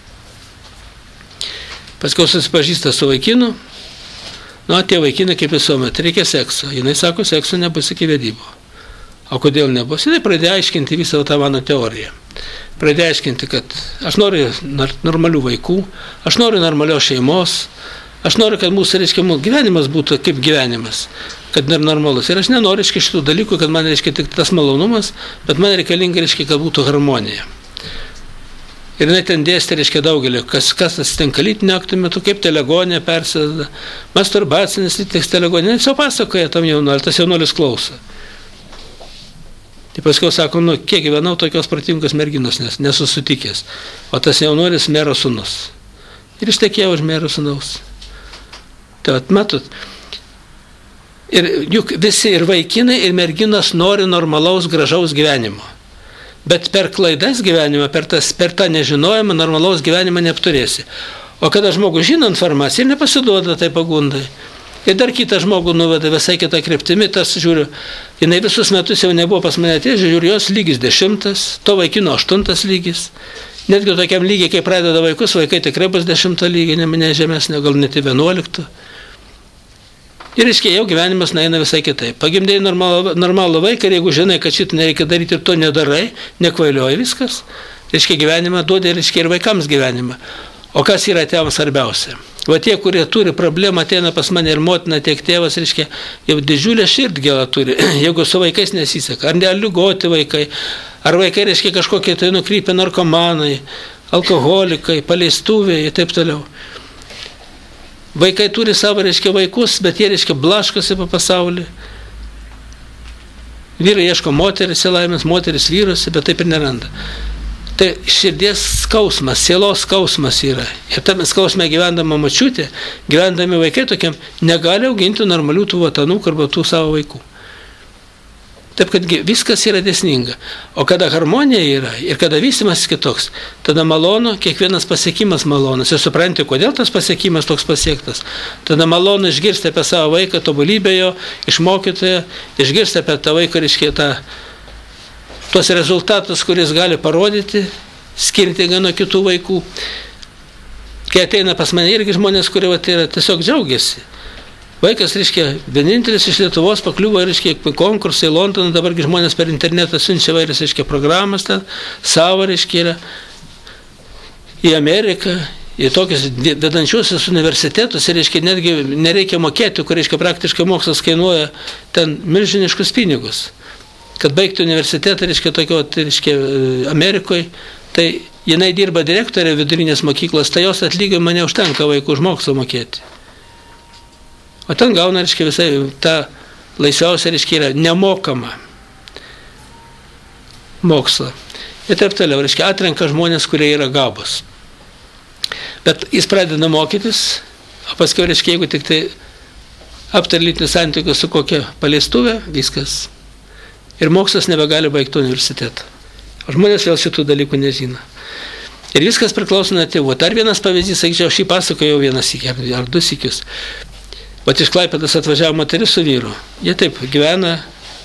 Paskiau susipažįsta su vaikinu, nu, tie vaikinai kaip visuomet, reikia sekso. Jinai sako, sekso nebus iki vedybų. O kodėl nebus? Jinai pradėjo aiškinti visą tą mano teoriją. Pradėjo aiškinti, kad aš noriu normalių vaikų, aš noriu normalios šeimos, aš noriu, kad mūsų, reiškia, mūsų gyvenimas būtų kaip gyvenimas, kad ir normalus. Ir aš nenoriu, reiškia, šitų dalykų, kad man, reiškia, tik tas malonumas, bet man reikalinga, reiškia, kad būtų harmonija. Ir jinai ten dėstė, reiškia, daugelį, kas, kas atsitinka lytinio akto metu, kaip telegonija persideda, masturbacinis lytinis telegonija. Jis jau pasakoja tam jaunuoliui, tas jaunuolis klauso. Tai paskiau sako, nu, kiek gyvenau tokios protingos merginos, nes nesu sutikęs. O tas jaunuolis mero sūnus. Ir ištekėjo už mero sūnaus. Tai vat, matot, ir juk visi ir vaikinai, ir merginos nori normalaus, gražaus gyvenimo. Bet per klaidas gyvenimą, per, tas, per tą nežinojimą normalaus gyvenimą neapturėsi. O kada žmogus žino informaciją, ir nepasiduoda tai pagundai. Ir dar kitą žmogų nuveda visai kitą kryptimį, tas žiūriu, jinai visus metus jau nebuvo pas mane atėjęs, žiūriu, jos lygis dešimtas, to vaikino aštuntas lygis. Netgi tokiam lygiai, kai pradeda vaikus, vaikai tikrai bus dešimtą lygį, ne, ne žemesnė, gal net į vienuoliktą. Ir reiškia, jau gyvenimas naina visai kitaip. Pagimdėjai normalų, normalų vaiką ir jeigu žinai, kad šitą nereikia daryti ir to nedarai, nekvailioji viskas, reiškia gyvenimą duodi, reiškia ir vaikams gyvenimą. O kas yra tėvams svarbiausia? Va tie, kurie turi problemą, ateina pas mane ir motina, tiek tėvas, reiškia, jau didžiulę širdgėlą turi, jeigu su vaikais nesiseka. Ar neligoti vaikai, ar vaikai, reiškia, kažkokie tai nukrypę narkomanai, alkoholikai, paleistuviai ir taip toliau. Vaikai turi savo, reiškia, vaikus, bet jie, reiškia, blaškosi po pasaulį. Vyrai ieško moteris, laimės, moteris vyrusi, bet taip ir neranda. Tai širdies skausmas, sielos skausmas yra. Ir tame skausme gyvendama močiutė, gyvendami vaikai tokiam, negali auginti normalių tų vatanų arba tų savo vaikų. Taip, kad viskas yra dėsninga. O kada harmonija yra ir kada vystymas kitoks, tada malonu, kiekvienas pasiekimas malonus. Ir supranti, kodėl tas pasiekimas toks pasiektas. Tada malonu išgirsti apie savo vaiką, tobulybę jo, iš mokytojo, išgirsti apie tą vaiką, reiškia, tą, tuos rezultatus, kuris gali parodyti, skirtingai nuo kitų vaikų. Kai ateina pas mane irgi žmonės, kurie va, yra, tiesiog džiaugiasi. Vaikas, reiškia, vienintelis iš Lietuvos pakliuvo, reiškia, konkursai į Londoną, dabargi žmonės per internetą siunčia vairias, reiškia, programas ten, savo, reiškia, yra į Ameriką, į tokius vedančiuosius universitetus, ir, reiškia, netgi nereikia mokėti, kur, reiškia, praktiškai mokslas kainuoja ten milžiniškus pinigus. Kad baigti universitetą, reiškia, tokio, reiškia, Amerikoje, tai jinai dirba direktorė vidurinės mokyklos, tai jos atlyginimą neužtenka vaikų už mokslą mokėti. O ten gauna, reiškia, visai ta laisviausia, reiškia, yra nemokama moksla. Ir taip toliau, reiškia, atrenka žmonės, kurie yra gabūs. Bet jis pradeda mokytis, o paskui, reiškia, jeigu tik tai aptari lytinius santykius su kokia paleistuvė, viskas. Ir mokslas nebegali baigti universitetą. O žmonės vėl šitų dalykų nežino. Ir viskas priklauso nuo tėvų. Dar vienas pavyzdys, sakyčiau, šį pasakojau vienas sykį ar du sykius. Vat iš Klaipėdos atvažiavo moteris su vyru. Jie taip gyvena,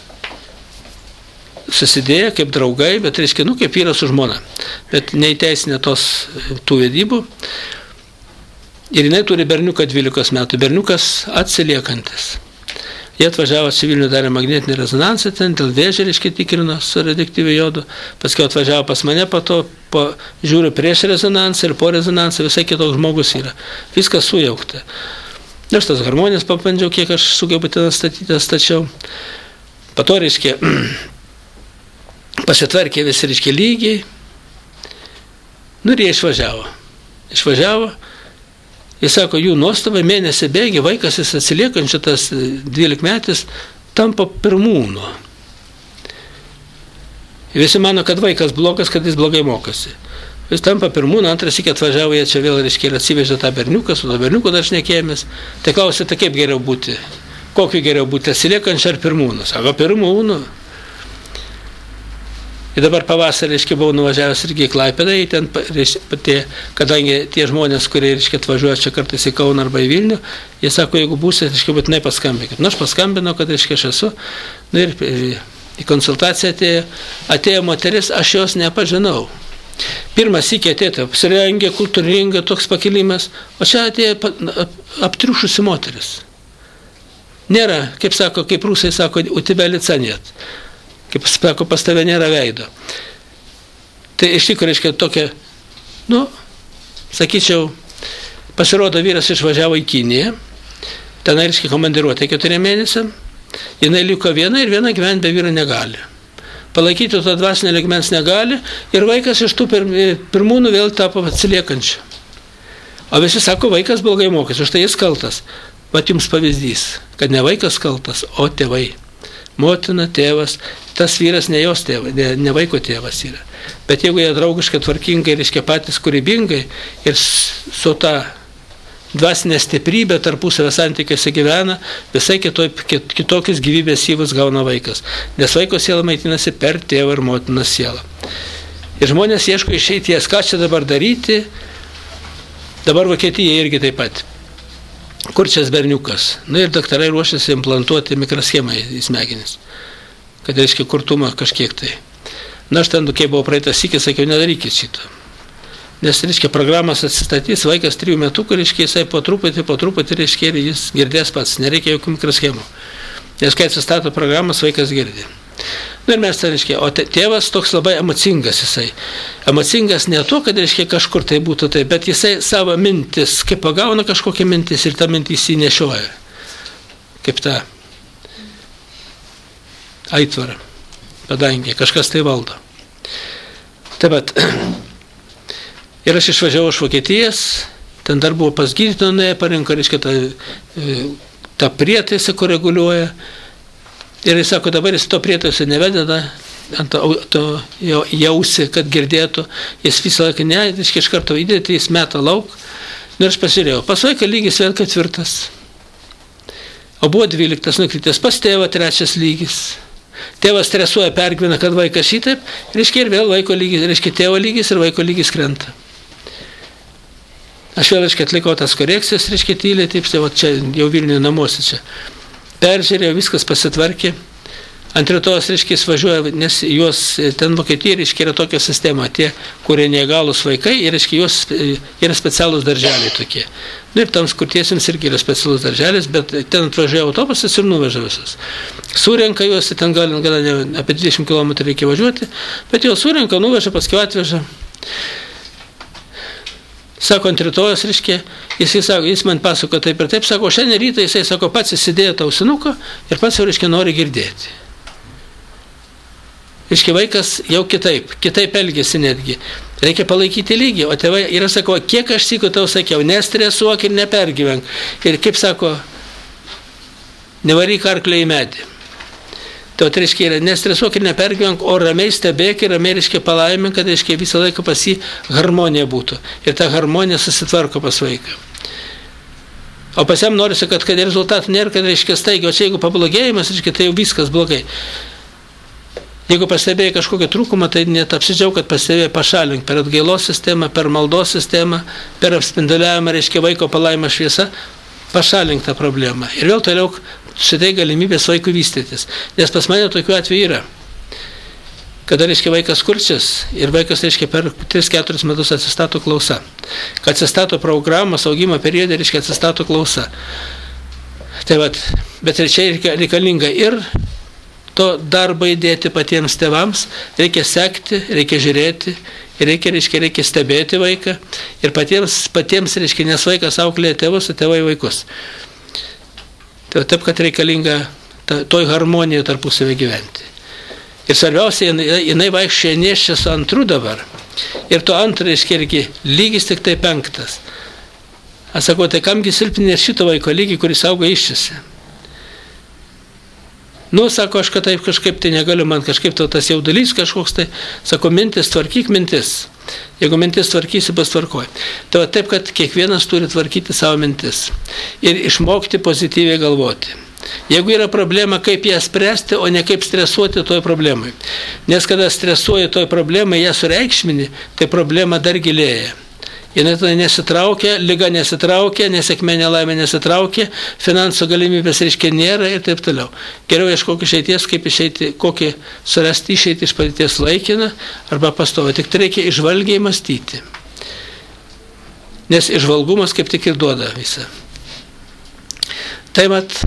susidėję kaip draugai, bet reiškia, nu, kaip vyras su žmona. Bet neįteisinę tos tų vedybų. Ir jinai turi berniuką dvylikos metų. Berniukas atsiliekantis. Jie atvažiavo į Vilnių, darė magnetinį rezonansą ten, dėl vėžio, reiškia, tikrino su radioaktyviu jodu. Paskui atvažiavo pas mane, po to po, žiūriu prieš rezonansą ir po rezonansą, visai kitoks žmogus yra. Viskas sujaukta. Aš tas harmonijas papandžiau, kiek aš sugebu ten statyti, stačiau. Po to, reiškia, pasitvarkė visi, reiškia, lygiai. Nu ir jie išvažiavo. Išvažiavo. Jis sako, jų nuostabai mėnesį bėgi, vaikas jis atsiliekančių, tas dvylikmetis, tampa pirmūnu. Visi mano, kad vaikas blogas, kad jis blogai mokosi. Jis tampa pirmūnu, antras iki atvažiavo, jie čia vėl, reiškia, ir atsivežė tą berniuką, su to berniuku dar šnekėjomės. Tai klausė, tai kaip geriau būti? Kokiu geriau būti, atsiliekančiu ar pirmūnu? Sako, pirmūnu. Ir dabar pavasarį, reiškia, buvau nuvažiavęs irgi į Klaipėdą, ten, reiškia, kadangi tie žmonės, kurie, reiškia, atvažiuoja čia kartais į Kauną arba į Vilnių, jie sako, jeigu būsite, reiškia, būtinai paskambinkit. Nu, aš paskambinau, kad, reiškia, aš esu. Nu, ir į konsultaciją atėjo, atėjo moteris, aš jos nepažinau. Pirmas sykį atėjo, apsirengė, kultūringa, toks pakilimas, o čia atėjo aptriušusi moteris. Nėra, kaip sako, kaip rusai sako, utibelica net. Kaip sako, pas tave nėra veido. Tai iš tikrųjų, reiškia, tokia, nu, sakyčiau, pasirodo, vyras išvažiavo į Kiniją, ten, reiškia, komandiruotė keturiem mėnesiam, jinai liko viena ir viena gyventi be vyro negali. Palaikyti to dvasinio lygmens negali ir vaikas iš tų pir, pirmūnų vėl tapo atsiliekančių. O visi sako, vaikas blogai mokosi, už tai jis kaltas. Vat jums pavyzdys, kad ne vaikas kaltas, o tėvai. Motina, tėvas, tas vyras ne jos tėvas, ne, ne vaiko tėvas yra. Bet jeigu jie draugiškai, tvarkingai, reiškia patys kūrybingai ir su ta dvasinė stiprybė tarpusavio santykiuose gyvena, visai kitoj, kit, kitokius gyvybės įvus gauna vaikas. Nes vaiko siela maitinasi per tėvą ir motinos sielą. Ir žmonės ieško išeities, ką čia dabar daryti. Dabar Vokietija irgi taip pat. Kurčias berniukas. Na ir daktarai ruošiasi implantuoti mikroschemą į smegenis. Kad reiškia kurtumą kažkiek tai. Na aš ten, kai buvau praeitą sykį, sakiau, nedarykit šito. Nes, reiškia, programas atsistatys, vaikas trijų metukų, reiškia, jisai po truputį, po truputį, reiškia, ir jis girdės pats, nereikia jokių mikroschemų. Nes kai atsistato programas, vaikas girdi. Na ir mes tai, reiškia, o tėvas toks labai emocingas jisai. Emocingas ne to, kad, reiškia, kažkur tai būtų tai, bet jisai savo mintis, kaip pagauna kažkokią mintis ir tą mintį įsinešioja. Kaip tą aitvarą, padangė, kažkas tai valdo. Taip pat, ir aš išvažiavau iš Vokietijos, ten dar buvo pas gydytoją, parinko, reiškia, tą, tą prietaisą, kur reguliuoja. Ir jis sako, dabar jis to prietaiso nevededa, ant to, to jausi, kad girdėtų. Jis visą laiką ne, reiškia, iš karto įdėti, jis meta lauk. Ir aš pasižiūrėjau, pas vaiką lygis vėl ketvirtas. O buvo dvyliktas nukritęs, pas tėvą trečias lygis. Tėvas stresuoja, pergyvena, kad vaikas šitaip, reiškia, ir vėl vaiko lygis, reiškia, tėvo lygis ir vaiko lygis krenta. Aš vėl, reiškia, atlikau tas korekcijas, reiškia, tyliai, taip, tai va, čia jau Vilniuje namuose čia. Peržiūrėjo, viskas pasitvarkė. Ant rytojos, reiškia, jis važiuoja, nes juos ten Vokietijoje, reiškia, yra tokia sistema, tie, kurie neįgalūs vaikai, ir, reiškia, juos yra specialūs darželiai tokie. Nu, ir tams kurtiesiems irgi yra specialus darželis, bet ten atvažiuoja autobusas ir nuveža visus. Surenka juos, ten gali, gali apie dvidešimt kilometrų reikia važiuoti, bet jau surenka, nuveža, paskui atveža. Sako, ant rytojos, reiškia, jis, jis, jis man pasako taip ir taip, sako, šiandien rytą jisai, sako, pats įsidėjo tausinuką ir pats jau, reiškia, nori girdėti. Reiškia, vaikas jau kitaip, kitaip elgėsi netgi. Reikia palaikyti lygį, o tėvai yra, sako, kiek aš sykiu tau sakiau, nestresuok ir nepergyvenk. Ir kaip sako, nevaryk arklio į medį. Tai, reiškia, yra nestresuok ir nepergyvenk, o ramiai stebėk ir ramiai, reiškia, palaimink, kad, reiškia, visą laiką pas jį harmonija būtų. Ir ta harmonija susitvarko pas vaiką. O pas jam norisi, kad, kad rezultatų nėra, kad, reiškia, staigiai, o čia jeigu pablogėjimas, reiškia, tai jau viskas blogai. Jeigu pastebėjai kažkokią trūkumą, tai net apsidžiaug, kad pastebėjai pašalink per atgailos sistemą, per maldos sistemą, per apspinduliavimą, reiškia vaiko palaimą šviesa, pašalink tą problemą. Ir vėl toliau šitai galimybės vaikui vystytis. Nes pas mane tokių atvejų yra. Kada, reiškia, vaikas kurčias ir vaikas, reiškia, per tris keturis metus atsistato klausa. Kad atsistato programos augimo periode, reiškia, atsistato klausa. Tai vat, bet ir čia reikalinga ir to darbą įdėti patiems tėvams, reikia sekti, reikia žiūrėti, reikia, reiškia, reikia stebėti vaiką ir patiems, patiems reiškia, nes vaikas auklėja tėvus, o tėvai vaikus. Tai taip, kad reikalinga ta, toj harmonijoje tarpusavį gyventi. Ir svarbiausia, jinai, jinai vaikščia neščia su antru dabar. Ir to antru, reiškia, irgi lygis tik tai penktas. Aš sakau, tai kamgi silpninės šito vaiko lygį, kuris auga iščiasi. Nu, sako, aš kad taip kažkaip tai negaliu, man kažkaip to tas jaudulys kažkoks tai, sako, mintis, tvarkyk mintis. Jeigu mintis tvarkysi, bus tvarkoj. Tai va, taip, kad kiekvienas turi tvarkyti savo mintis ir išmokti pozityviai galvoti. Jeigu yra problema, kaip ją spręsti, o ne kaip stresuoti toj problemai. Nes kada stresuoji toj problemai, ją sureikšmini, tai problema dar gilėja. Jis nesitraukia, lyga nesitraukia, nesėkmė nelaimė nesitraukia, finansų galimybės, reiškia, nėra ir taip toliau. Geriau ieškok išeities, kaip išeiti, kokį surasti išeiti iš padėties laikiną arba pastovą. Tik tai reikia išvalgiai mąstyti. Nes išvalgumas kaip tik ir duoda visą. Tai mat,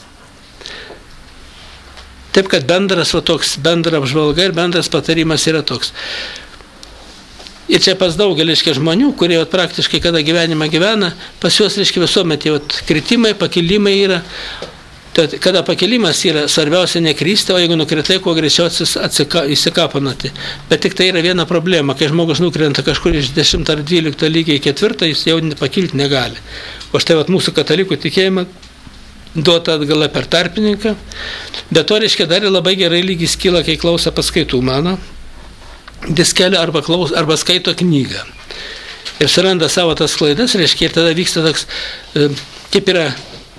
taip kad bendras, va, toks bendra apžvalga ir bendras patarimas yra toks. Ir čia pas daugelį, reiškia, žmonių, kurie vat, praktiškai kada gyvenimą gyvena, pas juos, reiškia, visuomet vat, kritimai, pakilimai yra. Tad, kada pakilimas yra, svarbiausia nekristi, o jeigu nukritai, kuo greičiau įsikapanoti. Bet tik tai yra viena problema, kai žmogus nukrenta kažkur iš dešimto ar dvylikto lygio į ketvirtą, jis jau pakilti negali. O štai vat, mūsų katalikų tikėjimą duota atgala per tarpininką. Bet to, reiškia, dar labai gerai lygis kyla, kai klauso paskaitų mano. Diskelio arba, klaus, arba skaito knygą. Ir suranda savo tas klaidas, reiškia, ir tada vyksta toks, kaip yra,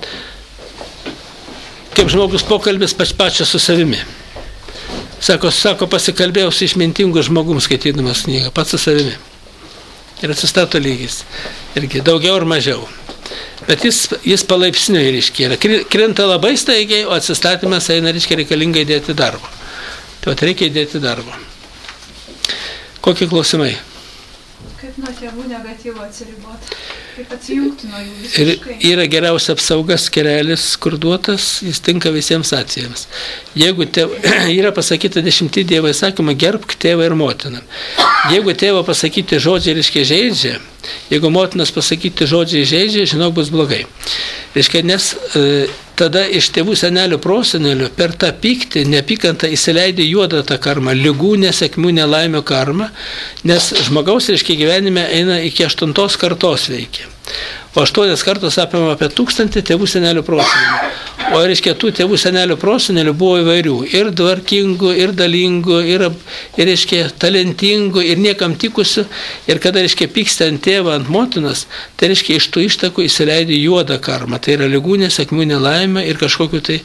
kaip žmogus pokalbis pačia su savimi. Sako, sako pasikalbėjau su išmintingu žmogum skaitydamas knygą, pats su savimi. Ir atsistato lygis. Irgi daugiau ar mažiau. Bet jis, jis palaipsniui, reiškia, krenta labai staigiai, o atsistatymas eina, reiškia, reikalinga įdėti darbo. Tai vat reikia įdėti darbo. Kokie klausimai? Kaip nuo tėvų negatyvo atsiriboti? Kaip atsijungti nuo jų visiškai? Ir yra geriausia apsaugas skerelis, kur duotas, jis tinka visiems atvejams. Jeigu tėv... yra pasakyta dešimti Dievo įsakymą, gerbk tėvą ir motiną. Jeigu tėvo pasakyti žodžiai, reiškia, žaidžia, jeigu motinas pasakyti žodžiai žaidžia, žinok, bus blogai. Reiškia, nes e, tada iš tėvų senelių prosenelių per tą pyktį, neapykantą įsileidė juodą tą karmą, ligų, nesėkmių, nelaimio karmą, nes žmogaus, reiškia, gyvenime eina iki aštuntos kartos veikia. O aštuonias kartos apima apie tūkstantį tėvų senelių prosenelių. O, reiškia, tų tėvų senelių prosenelių buvo įvairių. Ir dvarkingų, ir dalingų, ir, ir reiškia, talentingų, ir niekam tikusių. Ir kada, reiškia, pyksta ant tėvą, ant motinos, tai, reiškia, iš tų ištakų įsileidė juodą karmą. Tai yra ligų, nesėkmių, nelaimė ir kažkokiu tai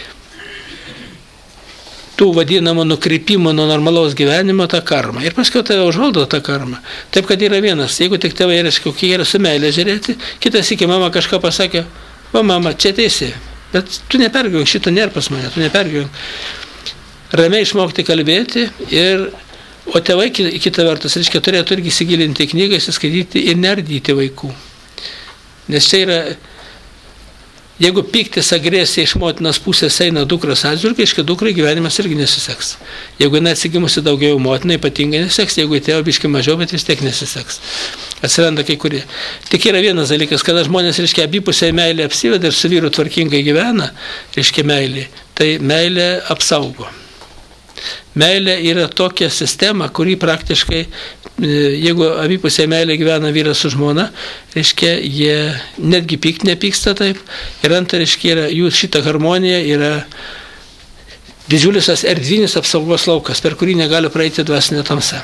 tų vadinamų nukrypimų nuo normalaus gyvenimo tą karmą. Ir paskui tave užvaldo tą karmą. Taip, kad yra vienas. Jeigu tik tėvai yra, kokie yra su meilė žiūrėti, kitas iki mama kažką pasakė, va mama, čia teisė. Bet tu nepergyvenk, šito nėra pas mane, tu nepergyvenk. Ramiai išmokti kalbėti ir, o tėvai kita vertus, reiškia, turėtų irgi įsigilinti knygą, įsiskaityti ir neardyti vaikų. Nes čia yra, jeigu piktis agresija iš motinos pusės eina dukros atžvilgiu, reiškia, dukrai gyvenimas irgi nesiseks. Jeigu jinai atsigimusi daugiau motinai, ypatingai nesiseks, jeigu tėvo biški mažiau, bet vis tiek nesiseks. Atsiranda kai kurie. Tik yra vienas dalykas, kada žmonės, reiškia, abipusiai meilė apsiveda ir su vyru tvarkingai gyvena, reiškia, meilė, tai meilė apsaugo. Meilė yra tokia sistema, kuri praktiškai, jeigu abipusiai meilė gyvena vyras su žmona, reiškia, jie netgi pykt nepyksta taip, ir antra, reiškia, yra, jų šita harmonija yra didžiulis erdvinis apsaugos laukas, per kurį negali praeiti dvasinė tamsa.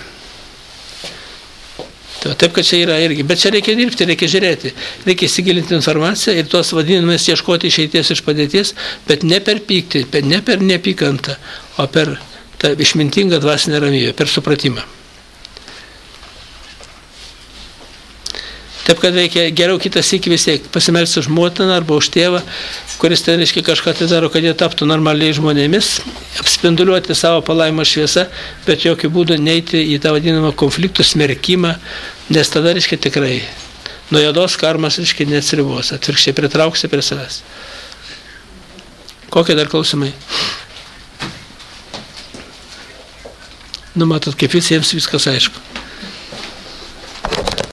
Taip, kad čia yra irgi, bet čia reikia dirbti, reikia žiūrėti, reikia įsigilinti informaciją ir tuos vadinamės ieškoti išeities iš padėties, bet ne per pyktį, ne per nepykantą, o per ta išmintinga dvasinė ramybė, per supratimą. Taip, kad reikia geriau kitas iki vis tiek pasimelsti už motiną arba už tėvą, kuris ten reiškia kažką tai daro, kad jie taptų normaliai žmonėmis, apspinduliuoti savo palaimą šviesą, bet jokių būdų neiti į tą vadinamą konfliktų smerkimą, nes tada reiškia tikrai nuo juodos karmas reiškia neatsiribos, atvirkščiai pritrauksi prie savęs. Kokie dar klausimai? Nu, matot, kaip visiems viskas aišku.